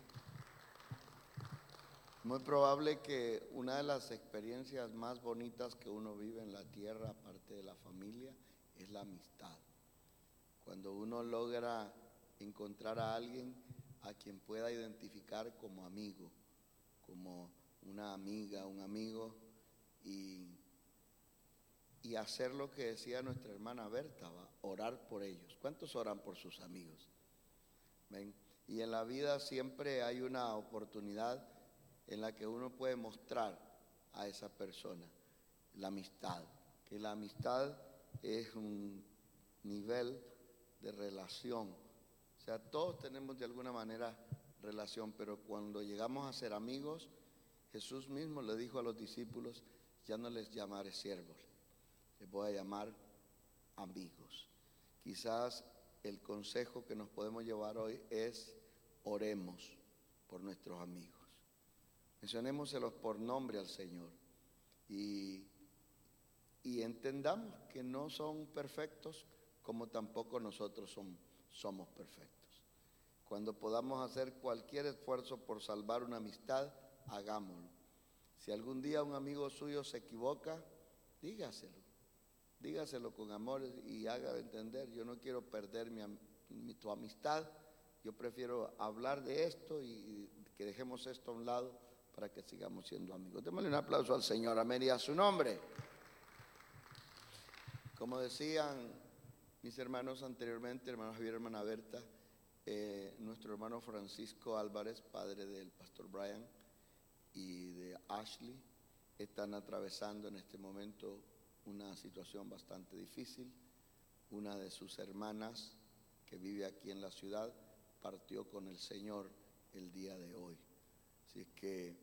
Muy probable que una de las experiencias más bonitas que uno vive en la tierra, aparte de la familia, es la amistad. Cuando uno logra encontrar a alguien a quien pueda identificar como amigo, como una amiga, un amigo, y, y hacer lo que decía nuestra hermana Berta, ¿va? Orar por ellos. ¿Cuántos oran por sus amigos? ¿Ven? Y en la vida siempre hay una oportunidad en la que uno puede mostrar a esa persona la amistad, que la amistad es un nivel de relación. O sea, todos tenemos de alguna manera relación, pero cuando llegamos a ser amigos, Jesús mismo le dijo a los discípulos, ya no les llamaré siervos, les voy a llamar amigos. Quizás el consejo que nos podemos llevar hoy es oremos por nuestros amigos. Mencionémoselos por nombre al Señor y, y entendamos que no son perfectos como tampoco nosotros son, somos perfectos. Cuando podamos hacer cualquier esfuerzo por salvar una amistad, hagámoslo. Si algún día un amigo suyo se equivoca, dígaselo. Dígaselo con amor y haga entender, yo no quiero perder mi, mi, tu amistad, yo prefiero hablar de esto y, y que dejemos esto a un lado para que sigamos siendo amigos. Démosle un aplauso al Señor, amén, y a su nombre. Como decían mis hermanos anteriormente, hermano Javier, hermana Berta, eh, nuestro hermano Francisco Álvarez, padre del pastor Brian y de Ashley, están atravesando en este momento una situación bastante difícil. Una de sus hermanas, que vive aquí en la ciudad, partió con el Señor el día de hoy. Así es que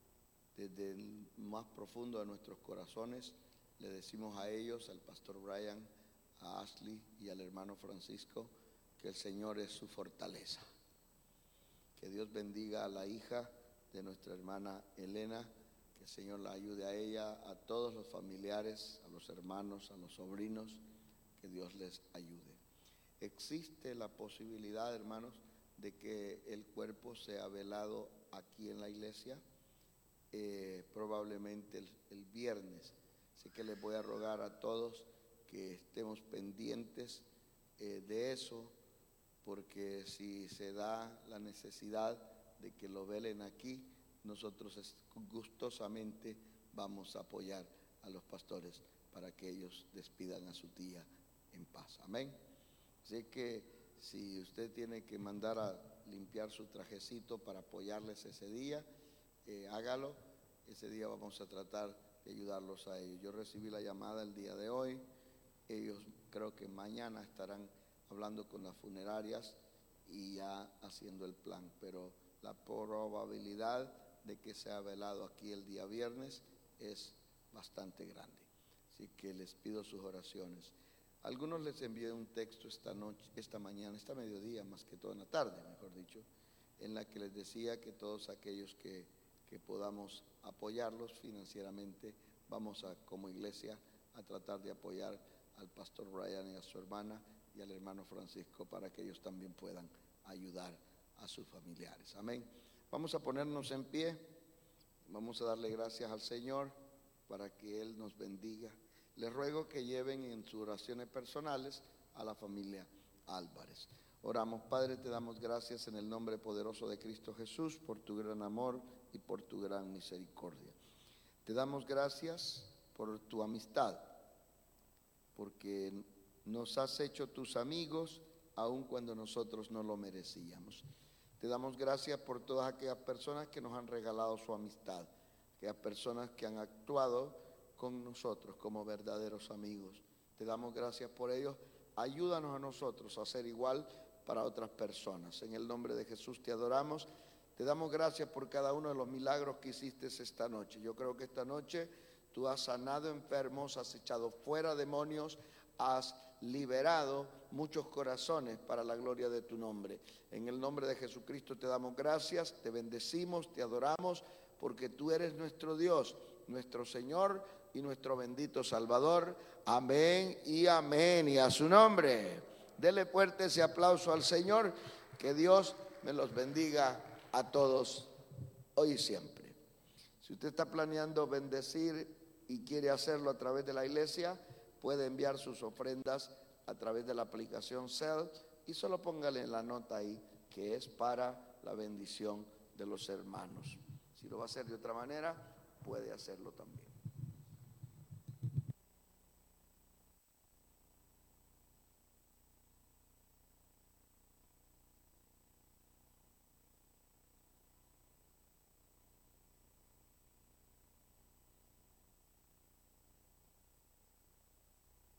desde el más profundo de nuestros corazones le decimos a ellos, al pastor Brian, a Ashley y al hermano Francisco, que el Señor es su fortaleza. Que Dios bendiga a la hija de nuestra hermana Elena, que el Señor la ayude a ella, a todos los familiares, a los hermanos, a los sobrinos, que Dios les ayude. Existe la posibilidad, hermanos, de que el cuerpo sea velado aquí en la iglesia, eh, probablemente el, el viernes. Así que les voy a rogar a todos que estemos pendientes eh, de eso, porque si se da la necesidad de que lo velen aquí, nosotros gustosamente vamos a apoyar a los pastores para que ellos despidan a su tía en paz. Amén. Así que si usted tiene que mandar a limpiar su trajecito para apoyarles ese día, eh, hágalo. Ese día vamos a tratar de ayudarlos a ellos. Yo recibí la llamada el día de hoy. Ellos creo que mañana estarán hablando con las funerarias y ya haciendo el plan, pero la probabilidad de que sea velado aquí el día viernes es bastante grande. Así que les pido sus oraciones. Algunos les envié un texto esta noche, esta mañana, esta mediodía, más que todo en la tarde, mejor dicho, en la que les decía que todos aquellos que, que podamos apoyarlos financieramente, vamos a, como iglesia, a tratar de apoyar al pastor Brian y a su hermana y al hermano Francisco para que ellos también puedan ayudar a sus familiares. Amén. Vamos a ponernos en pie, vamos a darle gracias al Señor para que Él nos bendiga. Les ruego que lleven en sus oraciones personales a la familia Álvarez. Oramos. Padre, te damos gracias en el nombre poderoso de Cristo Jesús por tu gran amor y por tu gran misericordia. Te damos gracias por tu amistad, porque nos has hecho tus amigos aun cuando nosotros no lo merecíamos. Te damos gracias por todas aquellas personas que nos han regalado su amistad, aquellas personas que han actuado con nosotros como verdaderos amigos. Te damos gracias por ellos. Ayúdanos a nosotros a ser igual para otras personas. En el nombre de Jesús te adoramos. Te damos gracias por cada uno de los milagros que hiciste esta noche. Yo creo que esta noche Tú has sanado enfermos, has echado fuera demonios, has liberado muchos corazones para la gloria de tu nombre. En el nombre de Jesucristo te damos gracias, te bendecimos, te adoramos, porque tú eres nuestro Dios, nuestro Señor y nuestro bendito Salvador. Amén y amén. Y a su nombre, dele fuerte ese aplauso al Señor. Que Dios me los bendiga a todos hoy y siempre. Si usted está planeando bendecir y quiere hacerlo a través de la iglesia, puede enviar sus ofrendas a través de la aplicación Cell y solo póngale en la nota ahí que es para la bendición de los hermanos. Si lo va a hacer de otra manera, puede hacerlo también.